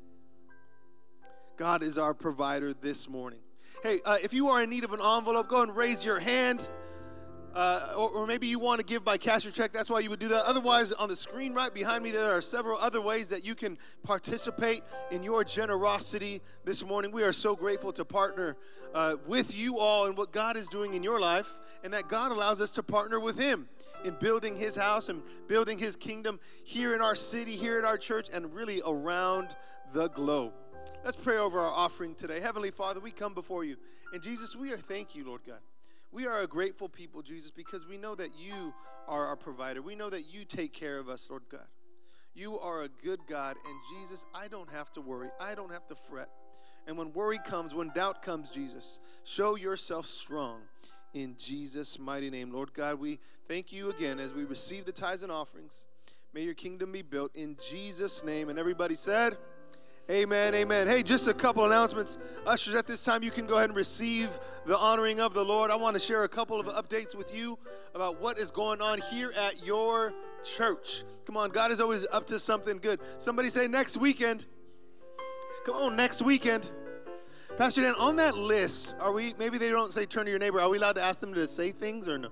God is our provider this morning. Hey, if you are in need of an envelope, go and raise your hand. Or maybe you want to give by cash or check. That's why you would do that. Otherwise, on the screen right behind me, there are several other ways that you can participate in your generosity this morning. We are so grateful to partner with you all in what God is doing in your life, and that God allows us to partner with him in building his house and building his kingdom here in our city, here at our church, and really around the globe. Let's pray over our offering today. Heavenly Father, we come before you. And Jesus, thank you, Lord God. We are a grateful people, Jesus, because we know that you are our provider. We know that you take care of us, Lord God. You are a good God, and Jesus, I don't have to worry. I don't have to fret. And when worry comes, when doubt comes, Jesus, show yourself strong in Jesus' mighty name. Lord God, we thank you again as we receive the tithes and offerings. May your kingdom be built in Jesus' name. And everybody said, amen, amen. Hey, just a couple announcements. Ushers, at this time, you can go ahead and receive the honoring of the Lord. I want to share a couple of updates with you about what is going on here at your church. Come on, God is always up to something good. Somebody say next weekend. Come on, next weekend. Pastor Dan, on that list, maybe they don't say turn to your neighbor. Are we allowed to ask them to say things or no?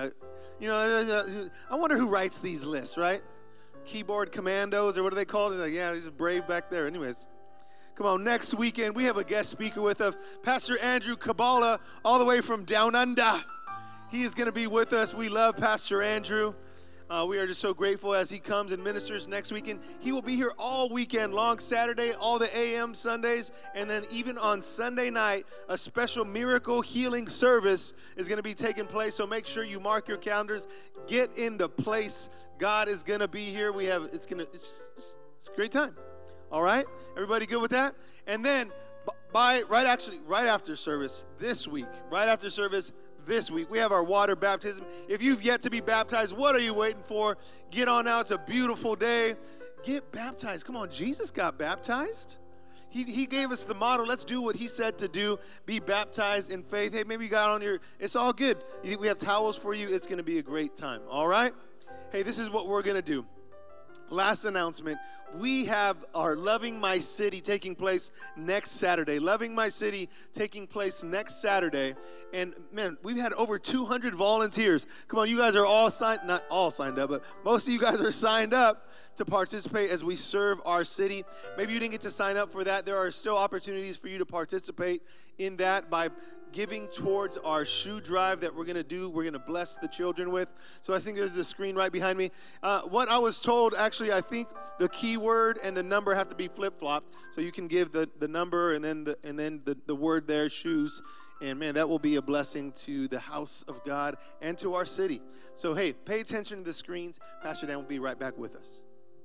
I wonder who writes these lists, right? Keyboard commandos, or what are they called? They're like, yeah, he's brave back there. Anyways, come on, next weekend we have a guest speaker with us, Pastor Andrew Kabbalah, all the way from Down Under. He is going to be with us. We love Pastor Andrew. We are just so grateful as he comes and ministers next weekend. He will be here all weekend long, Saturday, all the AM Sundays, and then even on Sunday night, a special miracle healing service is going to be taking place. So make sure you mark your calendars. Get in the place. God is going to be here. It's a great time. All right? Everybody good with that? And then right after service this week, we have our water baptism. If you've yet to be baptized, what are you waiting for? Get on out. It's a beautiful day. Get baptized. Come on, Jesus got baptized. He gave us the model. Let's do what he said to do. Be baptized in faith. Hey, maybe you got on it's all good. We have towels for you. It's going to be a great time. All right? Hey, this is what we're going to do. Last announcement. We have our Loving My City taking place next Saturday. Loving My City taking place next Saturday. And, man, we've had over 200 volunteers. Come on, you guys are not all signed up, but most of you guys are signed up to participate as we serve our city. Maybe you didn't get to sign up for that. There are still opportunities for you to participate in that by giving towards our shoe drive that we're going to do. We're going to bless the children with. So I think there's a screen right behind me. What I was told, actually, I think the keyword and the number have to be flip-flopped. So you can give the number and then the word there, shoes, And man, that will be a blessing to the house of God and to our city. So hey, pay attention to the screens. Pastor Dan will be right back with us.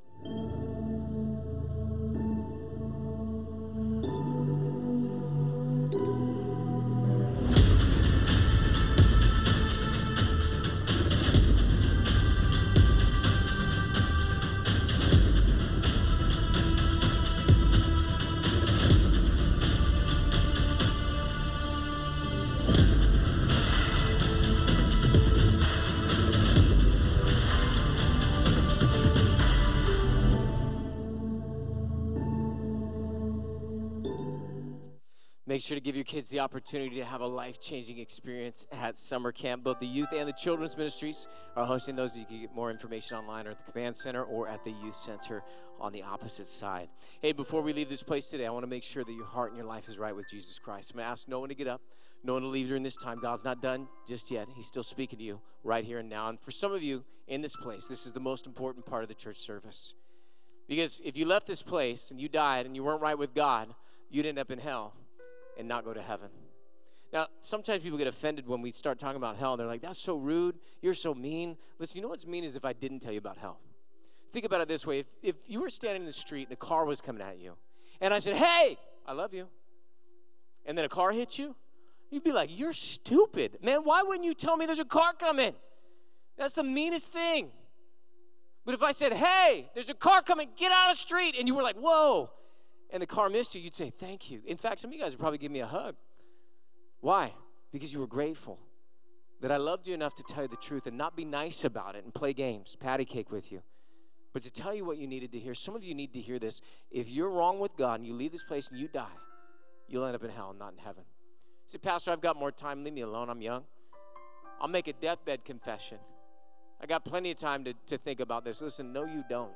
Make sure to give your kids the opportunity to have a life-changing experience at summer camp. Both the youth and the children's ministries are hosting those. You can get more information online or at the command center or at the youth center on the opposite side. Hey, before we leave this place today, I want to make sure that your heart and your life is right with Jesus Christ. I'm going to ask no one to get up, no one to leave during this time. God's not done just yet. He's still speaking to you right here and now. And for some of you in this place, this is the most important part of the church service. Because if you left this place and you died and you weren't right with God, you'd end up in hell and not go to heaven. Now, sometimes people get offended when we start talking about hell. They're like, that's so rude. You're so mean. Listen, you know what's mean is if I didn't tell you about hell. Think about it this way. If you were standing in the street and a car was coming at you, and I said, hey, I love you, and then a car hit you, you'd be like, you're stupid. Man, why wouldn't you tell me there's a car coming? That's the meanest thing. But if I said, hey, there's a car coming, get out of the street, and you were like, whoa, and the car missed you, you'd say, thank you. In fact, some of you guys would probably give me a hug. Why? Because you were grateful that I loved you enough to tell you the truth and not be nice about it and play games, patty cake with you, but to tell you what you needed to hear. Some of you need to hear this. If you're wrong with God and you leave this place and you die, you'll end up in hell and not in heaven. You say, Pastor, I've got more time. Leave me alone. I'm young. I'll make a deathbed confession. I got plenty of time to think about this. Listen, no, you don't.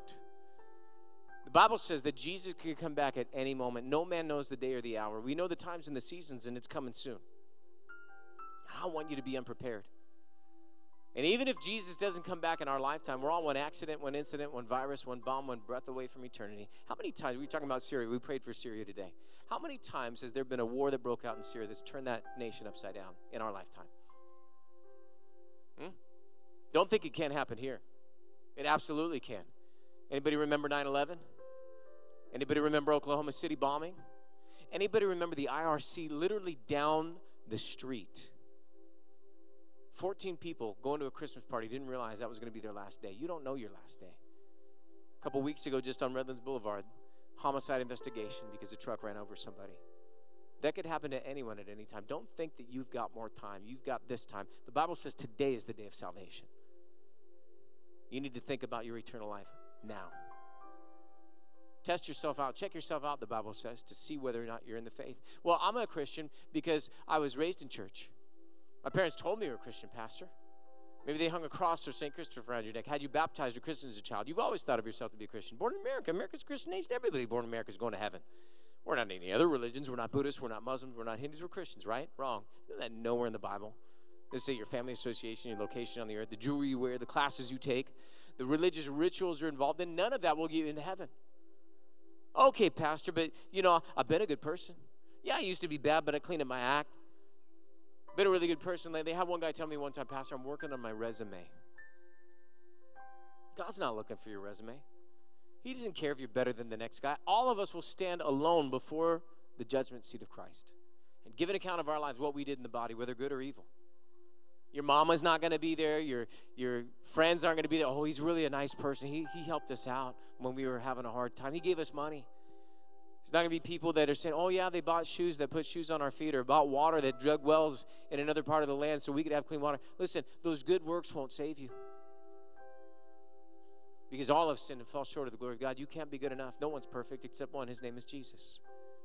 The Bible says that Jesus could come back at any moment. No man knows the day or the hour. We know the times and the seasons, and it's coming soon. I don't want you to be unprepared. And even if Jesus doesn't come back in our lifetime, we're all one accident, one incident, one virus, one bomb, one breath away from eternity. How many times, we were talking about Syria, we prayed for Syria today. How many times has there been a war that broke out in Syria that's turned that nation upside down in our lifetime? Don't think it can't happen here. It absolutely can. Anybody remember 9/11? Anybody remember Oklahoma City bombing? Anybody remember the IRC literally down the street? 14 people going to a Christmas party didn't realize that was going to be their last day. You don't know your last day. A couple weeks ago, just on Redlands Boulevard, homicide investigation because a truck ran over somebody. That could happen to anyone at any time. Don't think that you've got more time. You've got this time. The Bible says today is the day of salvation. You need to think about your eternal life now. Test yourself out. Check yourself out, the Bible says, to see whether or not you're in the faith. Well, I'm a Christian because I was raised in church. My parents told me you were a Christian, Pastor. Maybe they hung a cross or St. Christopher around your neck. Had you baptized or christened as a child? You've always thought of yourself to be a Christian. Born in America. America's a Christian nation. Everybody born in America is going to heaven. We're not any other religions. We're not Buddhists. We're not Muslims. We're not Hindus. We're Christians, right? Wrong. Isn't that nowhere in the Bible? Let's say your family association, your location on the earth, the jewelry you wear, the classes you take, the religious rituals you're involved in, none of that will get you into heaven. Okay, Pastor, but, I've been a good person. Yeah, I used to be bad, but I cleaned up my act. Been a really good person lately. They had one guy tell me one time, Pastor, I'm working on my resume. God's not looking for your resume. He doesn't care if you're better than the next guy. All of us will stand alone before the judgment seat of Christ and give an account of our lives, what we did in the body, whether good or evil. Your mama's not going to be there. Your friends aren't going to be there. Oh, he's really a nice person. He helped us out when we were having a hard time. He gave us money. There's not going to be people that are saying, oh, yeah, they bought shoes that put shoes on our feet or bought water that dug wells in another part of the land so we could have clean water. Listen, those good works won't save you. Because all have sinned and fall short of the glory of God. You can't be good enough. No one's perfect except one. His name is Jesus.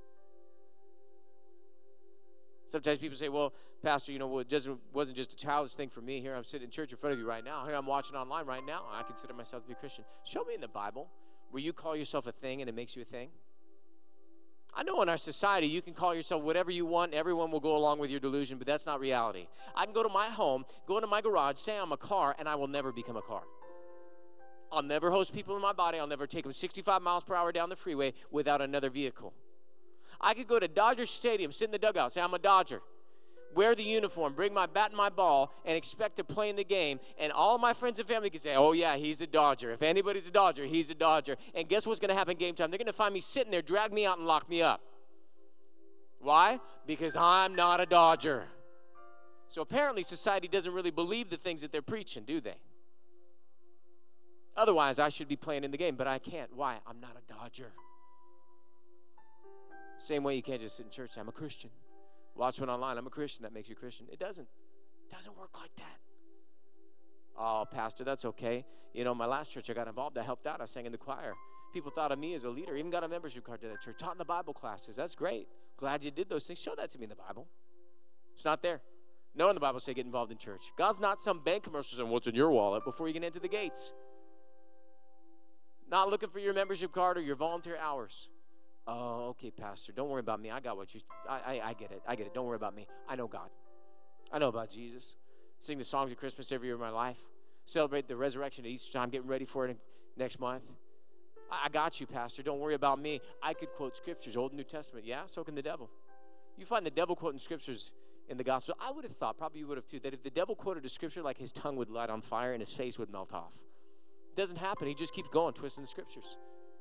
Sometimes people say, well, Pastor, it wasn't just a childish thing for me. Here I'm sitting in church in front of you right now. Here I'm watching online right now. I consider myself to be a Christian. Show me in the Bible where you call yourself a thing and it makes you a thing. I know in our society you can call yourself whatever you want. Everyone will go along with your delusion, but that's not reality. I can go to my home, go into my garage, say I'm a car, and I will never become a car. I'll never host people in my body. I'll never take them 65 miles per hour down the freeway without another vehicle. I could go to Dodger Stadium, sit in the dugout, say I'm a Dodger. wear the uniform, bring my bat and my ball, and expect to play in the game, and all of my friends and family can say, oh yeah, he's a Dodger. If anybody's a Dodger, he's a Dodger. And guess what's going to happen game time? They're going to find me sitting there, drag me out, and lock me up. Why? Because I'm not a Dodger. So apparently society doesn't really believe the things that they're preaching, do they? Otherwise, I should be playing in the game, but I can't. Why? I'm not a Dodger. Same way you can't just sit in church and say, I'm a Christian. Watch one online, I'm a Christian. That makes you a Christian. It doesn't. It doesn't work like that. Oh, pastor, that's okay. You know, my last church I got involved, I helped out. I sang in the choir. People thought of me as a leader. Even got a membership card to that church. Taught in the Bible classes. That's great. Glad you did those things. Show that to me in the Bible. It's not there. No in the Bible say get involved in church. God's not some bank commercial saying, what's in your wallet before you can enter the gates. Not looking for your membership card or your volunteer hours. Oh, okay, pastor. Don't worry about me. I got what you... I get it. I get it. Don't worry about me. I know God. I know about Jesus. Sing the songs of Christmas every year of my life. Celebrate the resurrection at Easter time. Getting ready for it next month. I got you, pastor. Don't worry about me. I could quote scriptures, Old and New Testament. Yeah, so can the devil. You find the devil quoting scriptures in the gospel. I would have thought, probably you would have too, that if the devil quoted a scripture, like his tongue would light on fire and his face would melt off. It doesn't happen. He just keeps going, twisting the scriptures.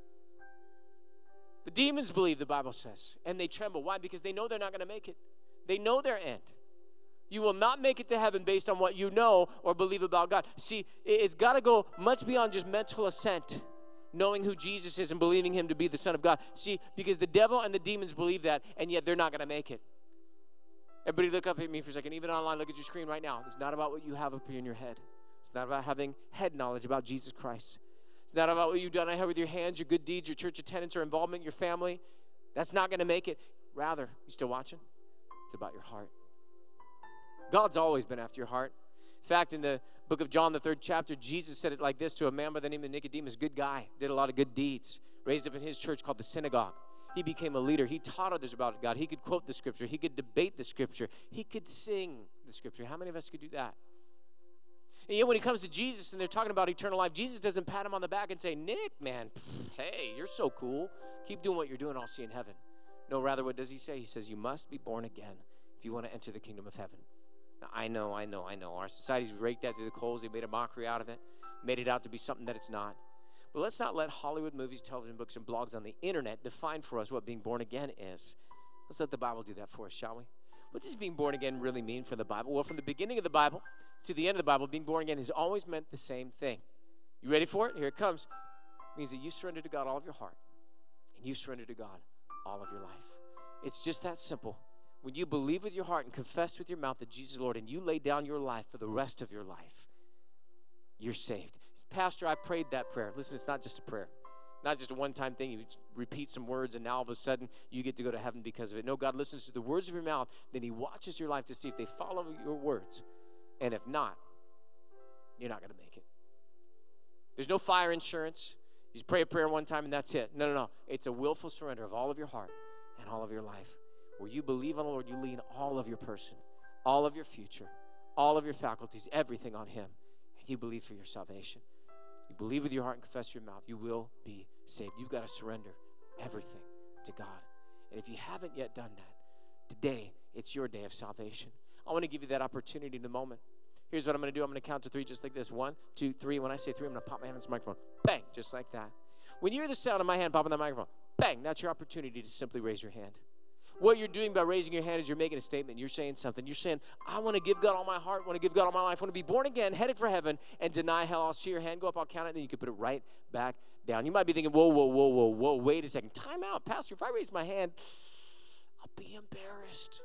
The demons believe, the Bible says, and they tremble. Why? Because they know they're not going to make it. They know their end. You will not make it to heaven based on what you know or believe about God. See, it's got to go much beyond just mental assent, knowing who Jesus is and believing him to be the Son of God. See, because the devil and the demons believe that, and yet they're not going to make it. Everybody look up at me for a second. Even online, look at your screen right now. It's not about what you have up here in your head. It's not about having head knowledge about Jesus Christ. It's not about what you've done with your hands, your good deeds, your church attendance, or involvement in your family. That's not going to make it. Rather, you still watching? It's about your heart. God's always been after your heart. In fact, in the book of John, the 3rd chapter, Jesus said it like this to a man by the name of Nicodemus. Good guy, did a lot of good deeds. Raised up in his church called the synagogue. He became a leader. He taught others about God. He could quote the scripture. He could debate the scripture. He could sing the scripture. How many of us could do that? And yet when he comes to Jesus and they're talking about eternal life, Jesus doesn't pat him on the back and say, Nick, man, hey, you're so cool. Keep doing what you're doing. I'll see you in heaven. No, rather, what does he say? He says, you must be born again if you want to enter the kingdom of heaven. Now, I know. Our society's raked that through the coals. They made a mockery out of it, made it out to be something that it's not. But let's not let Hollywood movies, television, books, and blogs on the internet define for us what being born again is. Let's let the Bible do that for us, shall we? What does being born again really mean for the Bible? Well, from the beginning of the Bible to the end of the Bible, being born again has always meant the same thing. You ready for it? Here it comes. It means that you surrender to God all of your heart, and you surrender to God all of your life. It's just that simple. When you believe with your heart and confess with your mouth that Jesus is Lord, and you lay down your life for the rest of your life, you're saved. Pastor, I prayed that prayer. Listen, it's not just a prayer. Not just a one-time thing. You repeat some words, and now all of a sudden, you get to go to heaven because of it. No, God listens to the words of your mouth. Then he watches your life to see if they follow your words. And if not, you're not going to make it. There's no fire insurance. You just pray a prayer one time, and that's it. No. It's a willful surrender of all of your heart and all of your life. Where you believe on the Lord, you lean all of your person, all of your future, all of your faculties, everything on him. And you believe for your salvation. You believe with your heart and confess your mouth, you will be saved. You've got to surrender everything to God. And if you haven't yet done that, today, it's your day of salvation. I want to give you that opportunity in a moment. Here's what I'm going to do. I'm going to count to 3 just like this. 1, 2, 3. When I say 3, I'm going to pop my hand on this microphone. Bang, just like that. When you hear the sound of my hand popping on the microphone, bang, that's your opportunity to simply raise your hand. What you're doing by raising your hand is you're making a statement. You're saying something. You're saying, I want to give God all my heart, want to give God all my life, want to be born again, headed for heaven, and deny hell. I'll see your hand go up, I'll count it, and then you can put it right back down. You might be thinking, whoa, wait a second. Time out, Pastor. If I raise my hand, I'll be embarrassed.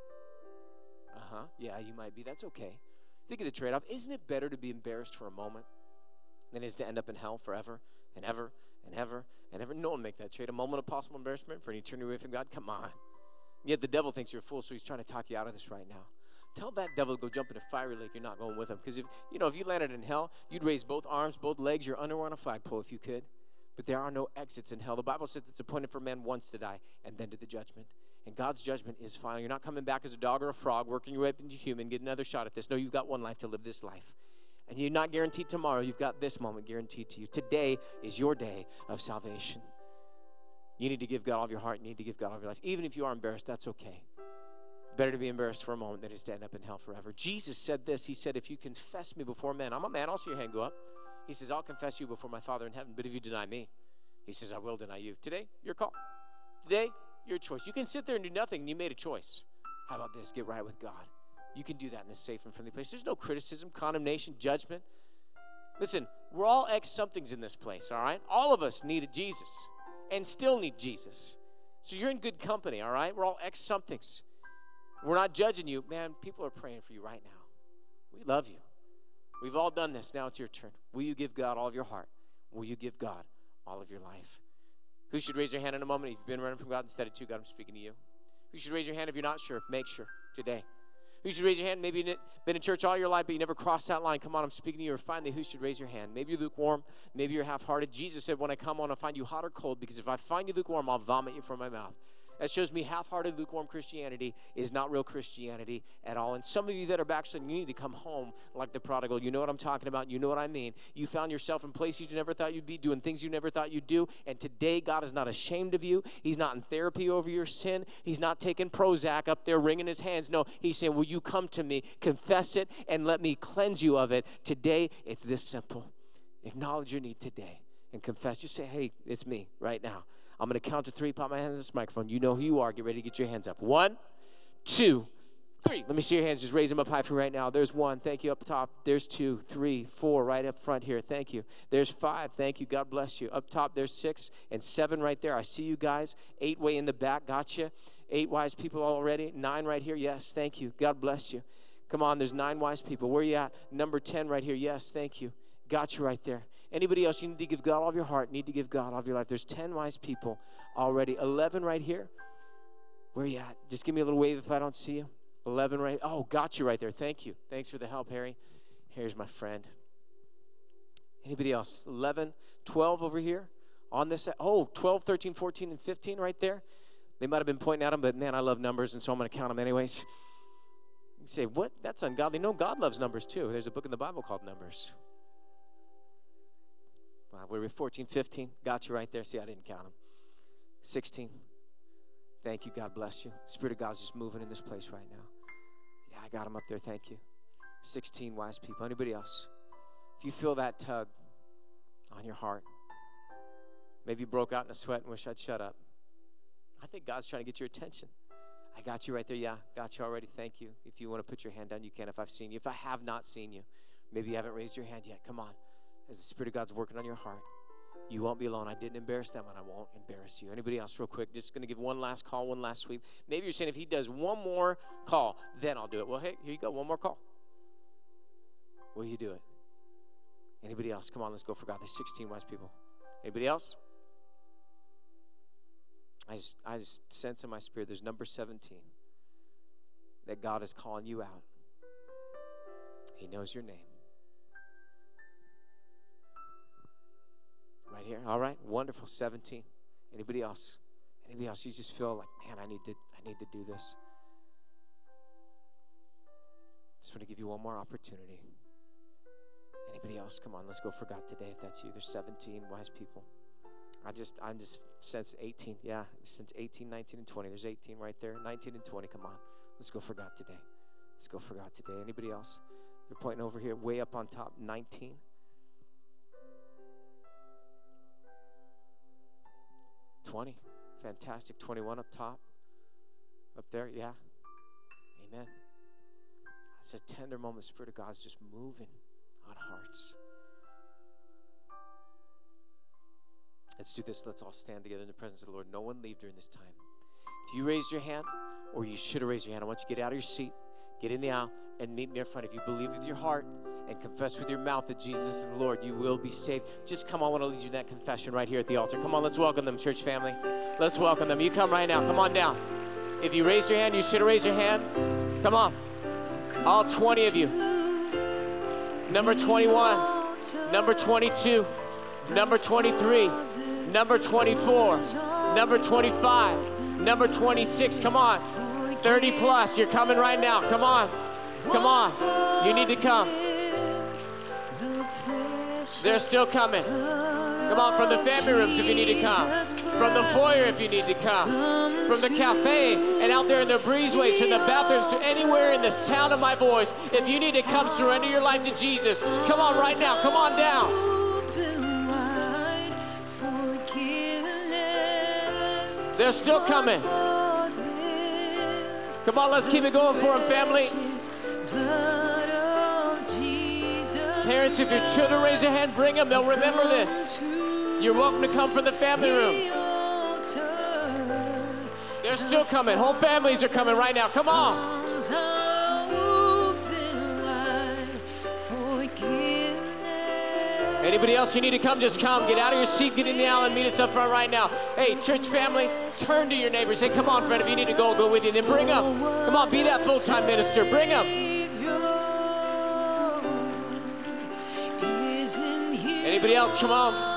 Yeah, you might be. That's okay. Think of the trade-off. Isn't it better to be embarrassed for a moment than it is to end up in hell forever and ever and ever and ever? No one make that trade. A moment of possible embarrassment for an eternity away from God? Come on. Yet the devil thinks you're a fool, so he's trying to talk you out of this right now. Tell that devil to go jump in a fiery lake. You're not going with him. Because if you landed in hell, you'd raise both arms, both legs, your underwear on a flagpole if you could. But there are no exits in hell. The Bible says it's appointed for man once to die and then to the judgment. And God's judgment is final. You're not coming back as a dog or a frog, working your way up into human, get another shot at this. No, you've got one life to live this life. And you're not guaranteed tomorrow. You've got this moment guaranteed to you. Today is your day of salvation. You need to give God all of your heart. You need to give God all of your life. Even if you are embarrassed, that's okay. better to be embarrassed for a moment than to end up in hell forever. Jesus said this. He said, if you confess me before men, I'm a man, I'll see your hand go up. He says, I'll confess you before my Father in heaven. But if you deny me, he says, I will deny you. Today, your call. Today, your choice. You can sit there and do nothing, and you made a choice. How about this? Get right with God. You can do that in a safe and friendly place. There's no criticism, condemnation, judgment. Listen, we're all ex-somethings in this place, all right? All of us needed Jesus and still need Jesus. So you're in good company, all right? We're all ex-somethings. We're not judging you. Man, people are praying for you right now. We love you. We've all done this. Now it's your turn. Will you give God all of your heart? Will you give God all of your life? Who should raise their hand in a moment if you've been running from God instead of to God? I'm speaking to you. Who should raise your hand if you're not sure? Make sure today. Who should raise your hand? Maybe you've been in church all your life, but you never crossed that line. Come on, I'm speaking to you. Or finally, who should raise your hand? Maybe you're lukewarm. Maybe you're half-hearted. Jesus said, when I come on, I'll find you hot or cold, because if I find you lukewarm, I'll vomit you from my mouth. That shows me half-hearted, lukewarm Christianity is not real Christianity at all. And some of you that are backsliding, you need to come home like the prodigal. You know what I'm talking about. You know what I mean. You found yourself in places you never thought you'd be, doing things you never thought you'd do. And today, God is not ashamed of you. He's not in therapy over your sin. He's not taking Prozac up there, wringing his hands. No, he's saying, will you come to me, confess it, and let me cleanse you of it. Today, it's this simple. Acknowledge your need today and confess. Just say, hey, it's me right now. I'm going to count to 3, pop my hands on this microphone. You know who you are. Get ready to get your hands up. 1, 2, 3. Let me see your hands. Just raise them up high for right now. There's 1. Thank you. Up top. There's 2, 3, 4 right up front here. Thank you. There's 5. Thank you. God bless you. Up top, there's 6 and 7 right there. I see you guys. 8 way in the back. Gotcha. 8 wise people already. 9 right here. Yes. Thank you. God bless you. Come on. There's 9 wise people. Where are you at? Number 10 right here. Yes. Thank you. Got you right there. Anybody else, you need to give God all of your heart, need to give God all of your life. There's 10 wise people already. 11 right here. Where are you at? Just give me a little wave if I don't see you. 11 right. Oh, got you right there. Thank you. Thanks for the help, Harry. Here's my friend. Anybody else? 11, 12 over here on this side. Oh, 12, 13, 14, and 15 right there. They might have been pointing at them, but man, I love numbers, and so I'm going to count them anyways. You say, what? That's ungodly. No, God loves numbers too. There's a book in the Bible called Numbers. Wow, we're at 14, 15. Got you right there. See, I didn't count them. 16. Thank you. God bless you. Spirit of God's just moving in this place right now. Yeah, I got them up there. Thank you. 16 wise people. Anybody else? If you feel that tug on your heart, maybe you broke out in a sweat and wish I'd shut up. I think God's trying to get your attention. I got you right there. Yeah, got you already. Thank you. If you want to put your hand down, you can. If I've seen you. If I have not seen you, maybe you haven't raised your hand yet. Come on. As the Spirit of God's working on your heart, you won't be alone. I didn't embarrass them, and I won't embarrass you. Anybody else real quick? Just going to give one last call, one last sweep. Maybe you're saying if he does one more call, then I'll do it. Well, hey, here you go. One more call. Will you do it? Anybody else? Come on, let's go for God. There's 16 wise people. Anybody else? I just sense in my spirit there's number 17 that God is calling you out. He knows your name. Right here. All right. Wonderful. 17. Anybody else? Anybody else? You just feel like, man, I need to do this. Just want to give you one more opportunity. Anybody else? Come on, let's go for God today. If that's you, there's 17 wise people. I just sense 18. Yeah, since 18, 19, and 20. There's 18 right there. 19 and 20. Come on. Let's go for God today. Let's go for God today. Anybody else? You're pointing over here, way up on top. 19. 20. Fantastic. 21 up top. Up there. Yeah. Amen. It's a tender moment. The Spirit of God's just moving on hearts. Let's do this. Let's all stand together in the presence of the Lord. No one leave during this time. If you raised your hand, or you should have raised your hand, I want you to get out of your seat, get in the aisle, and meet me up front. If you believe with your heart and confess with your mouth that Jesus is the Lord, you will be saved. Just come on. I want to lead you in that confession right here at the altar. Come on, let's welcome them, church family. Let's welcome them. You come right now. Come on down. If you raised your hand, you should have raised your hand. Come on. All 20 of you. Number 21. Number 22. Number 23. Number 24. Number 25. Number 26. Come on. 30 plus. You're coming right now. Come on. Come on. You need to come. They're still coming. Come on, from the family rooms if you need to come. From the foyer if you need to come. From the cafe and out there in the breezeways, from the bathrooms, anywhere in the sound of my voice. If you need to come surrender your life to Jesus, come on right now. Come on down. They're still coming. Come on, let's keep it going for them, family. Parents, if your children raise their hand, bring them. They'll remember this. You're welcome to come from the family rooms. They're still coming. Whole families are coming right now. Come on. Anybody else who need to come, just come. Get out of your seat, get in the aisle, and meet us up front right now. Hey, church family, turn to your neighbors. Say, come on, friend, if you need to go with you. Then bring them. Come on, be that full-time minister. Bring them. Anybody else? Come on.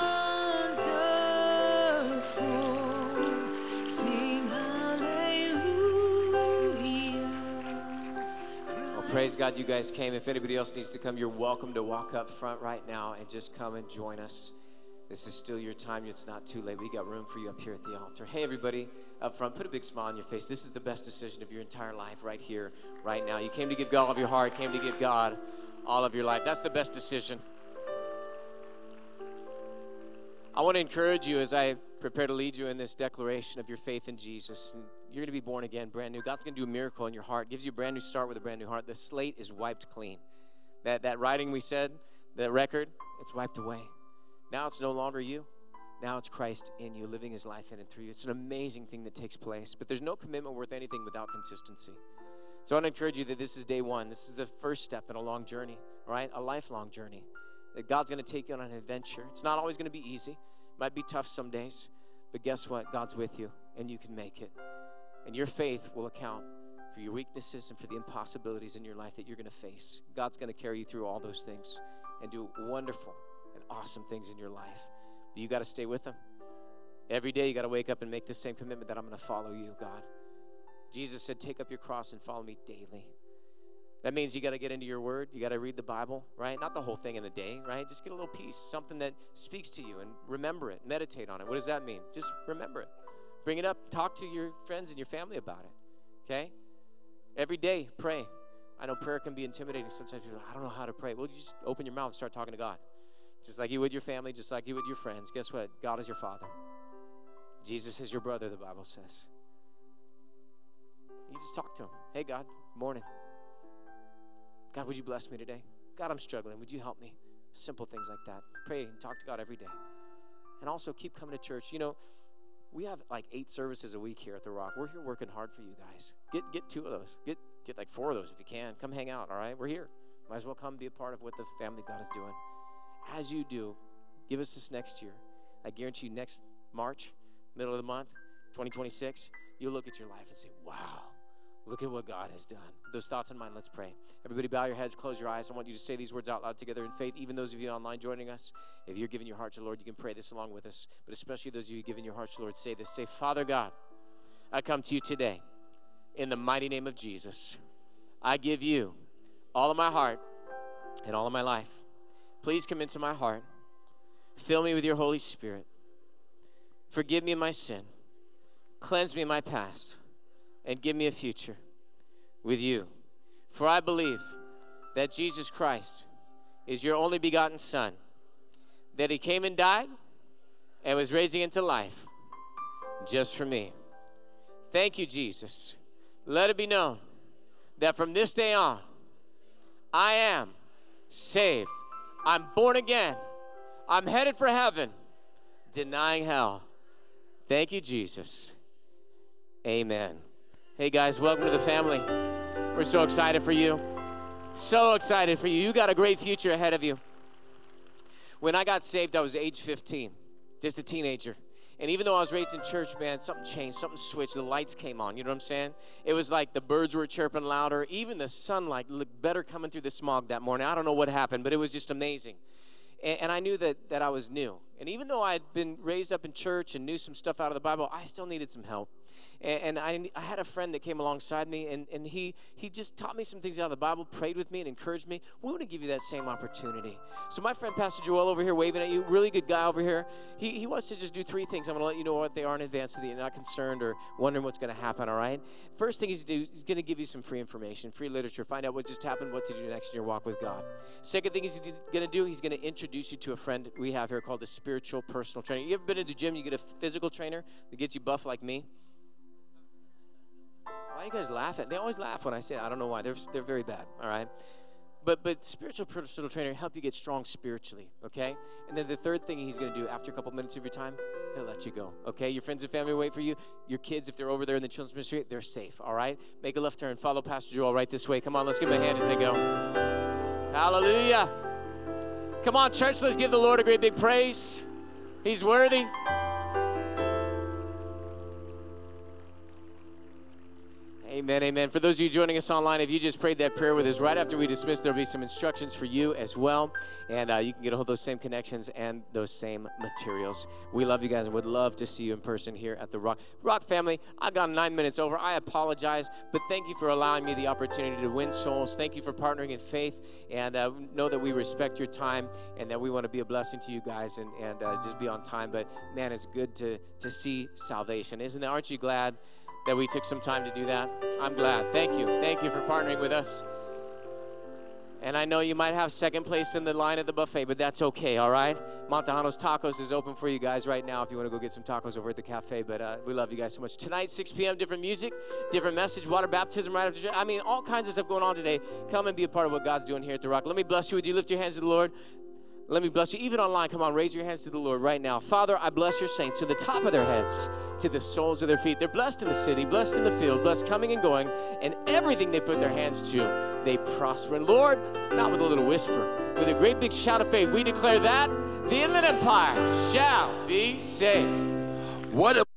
Praise God you guys came. If anybody else needs to come, you're welcome to walk up front right now and just come and join us. This is still your time. It's not too late. We got room for you up here at the altar. Hey, everybody up front, put a big smile on your face. This is the best decision of your entire life right here, right now. You came to give God all of your heart, came to give God all of your life. That's the best decision. I want to encourage you as I prepare to lead you in this declaration of your faith in Jesus. And you're going to be born again, brand new. God's going to do a miracle in your heart. Gives you a brand new start with a brand new heart. The slate is wiped clean. That writing we said, the record, it's wiped away. Now it's no longer you. Now it's Christ in you, living his life in and through you. It's an amazing thing that takes place. But there's no commitment worth anything without consistency. So I want to encourage you that this is day one. This is the first step in a long journey, all right? A lifelong journey. That God's going to take you on an adventure. It's not always going to be easy. Might be tough some days. But guess what? God's with you, and you can make it. And your faith will account for your weaknesses and for the impossibilities in your life that you're going to face. God's going to carry you through all those things and do wonderful and awesome things in your life. But you got to stay with him. Every day you got to wake up and make the same commitment that I'm going to follow you, God. Jesus said, take up your cross and follow me daily. That means you got to get into your word. You got to read the Bible, right? Not the whole thing in the day, right? Just get a little piece, something that speaks to you, and remember it. Meditate on it. What does that mean? Just remember it. Bring it up. Talk to your friends and your family about it, okay? Every day, pray. I know prayer can be intimidating. Sometimes people, I don't know how to pray. Well, you just open your mouth and start talking to God. Just like you would your family, just like you would your friends. Guess what? God is your Father. Jesus is your brother, the Bible says. You just talk to him. Hey, God, morning. God, would you bless me today? God, I'm struggling. Would you help me? Simple things like that. Pray and talk to God every day. And also keep coming to church. You know, we have like 8 services a week here at The Rock. We're here working hard for you guys. Get 2 of those. Get like 4 of those if you can. Come hang out, all right? We're here. Might as well come be a part of what the family God is doing. As you do, give us this next year. I guarantee you next March, middle of the month, 2026, you'll look at your life and say, wow, look at what God has done. With those thoughts in mind, let's pray. Everybody bow your heads, close your eyes. I want you to say these words out loud together in faith. Even those of you online joining us, if you're giving your heart to the Lord, you can pray this along with us. But especially those of you giving your heart to the Lord, say this. Say, Father God, I come to you today in the mighty name of Jesus. I give you all of my heart and all of my life. Please come into my heart. Fill me with your Holy Spirit. Forgive me of my sin. Cleanse me of my past. And give me a future with you. For I believe that Jesus Christ is your only begotten Son, that he came and died and was raised into life just for me. Thank you, Jesus. Let it be known that from this day on, I am saved. I'm born again. I'm headed for heaven, denying hell. Thank you, Jesus. Amen. Hey guys, welcome to the family. We're so excited for you. So excited for you. You got a great future ahead of you. When I got saved, I was age 15, just a teenager. And even though I was raised in church, man, something changed, something switched. The lights came on, you know what I'm saying? It was like the birds were chirping louder. Even the sunlight looked better coming through the smog that morning. I don't know what happened, but it was just amazing. And I knew that I was new. And even though I had been raised up in church and knew some stuff out of the Bible, I still needed some help. And I had a friend that came alongside me, and he just taught me some things out of the Bible, prayed with me, and encouraged me. We want to give you that same opportunity. So my friend, Pastor Joel, over here waving at you, really good guy over here, he wants to just do 3 things. I'm going to let you know what they are in advance so that you're not concerned or wondering what's going to happen, all right? First thing he's going to give you some free information, free literature, find out what just happened, what to do next in your walk with God. Second thing he's going to do, he's going to introduce you to a friend we have here called a spiritual personal trainer. You ever been to the gym, you get a physical trainer that gets you buff like me? Why are you guys laughing? They always laugh when I say it. I don't know why. They're very bad, all right? But spiritual personal trainer help you get strong spiritually, okay? And then the third thing he's going to do after a couple minutes of your time, he'll let you go, okay? Your friends and family wait for you. Your kids, if they're over there in the children's ministry, they're safe, all right? Make a left turn. Follow Pastor Joel right this way. Come on, let's give him a hand as they go. Hallelujah. Come on, church, let's give the Lord a great big praise. He's worthy. Amen, amen. For those of you joining us online, if you just prayed that prayer with us right after we dismiss, there'll be some instructions for you as well. And you can get a hold of those same connections and those same materials. We love you guys and would love to see you in person here at the Rock. Rock family, I've gone 9 minutes over. I apologize, but thank you for allowing me the opportunity to win souls. Thank you for partnering in faith. And know that we respect your time and that we want to be a blessing to you guys and just be on time. But, man, it's good to see salvation, isn't it? Aren't you glad that we took some time to do that? I'm glad. Thank you. Thank you for partnering with us. And I know you might have second place in the line at the buffet, but that's okay, all right? Montejano's Tacos is open for you guys right now if you want to go get some tacos over at the cafe. But we love you guys so much. Tonight, 6 p.m., different music, different message, water baptism right after church. I mean, all kinds of stuff going on today. Come and be a part of what God's doing here at the Rock. Let me bless you. Would you lift your hands to the Lord? Let me bless you. Even online, come on, raise your hands to the Lord right now. Father, I bless your saints to the top of their heads, to the soles of their feet. They're blessed in the city, blessed in the field, blessed coming and going, and everything they put their hands to, they prosper. And Lord, not with a little whisper, with a great big shout of faith, we declare that the Inland Empire shall be saved. What a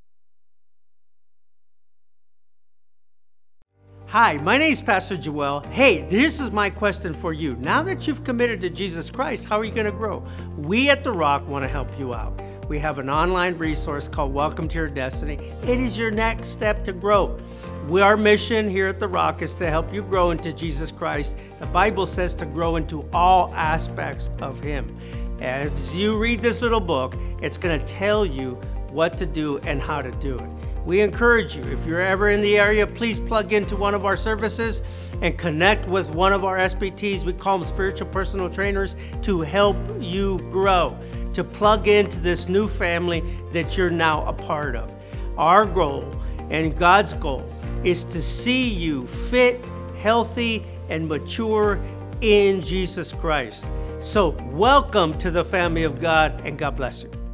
Hi, my name is Pastor Joel. Hey, this is my question for you. Now that you've committed to Jesus Christ, how are you going to grow? We at The Rock want to help you out. We have an online resource called Welcome to Your Destiny. It is your next step to grow. Our mission here at The Rock is to help you grow into Jesus Christ. The Bible says to grow into all aspects of Him. As you read this little book, it's going to tell you what to do and how to do it. We encourage you, if you're ever in the area, please plug into one of our services and connect with one of our SPTs. We call them spiritual personal trainers, to help you grow, to plug into this new family that you're now a part of. Our goal and God's goal is to see you fit, healthy, and mature in Jesus Christ. So welcome to the family of God, and God bless you.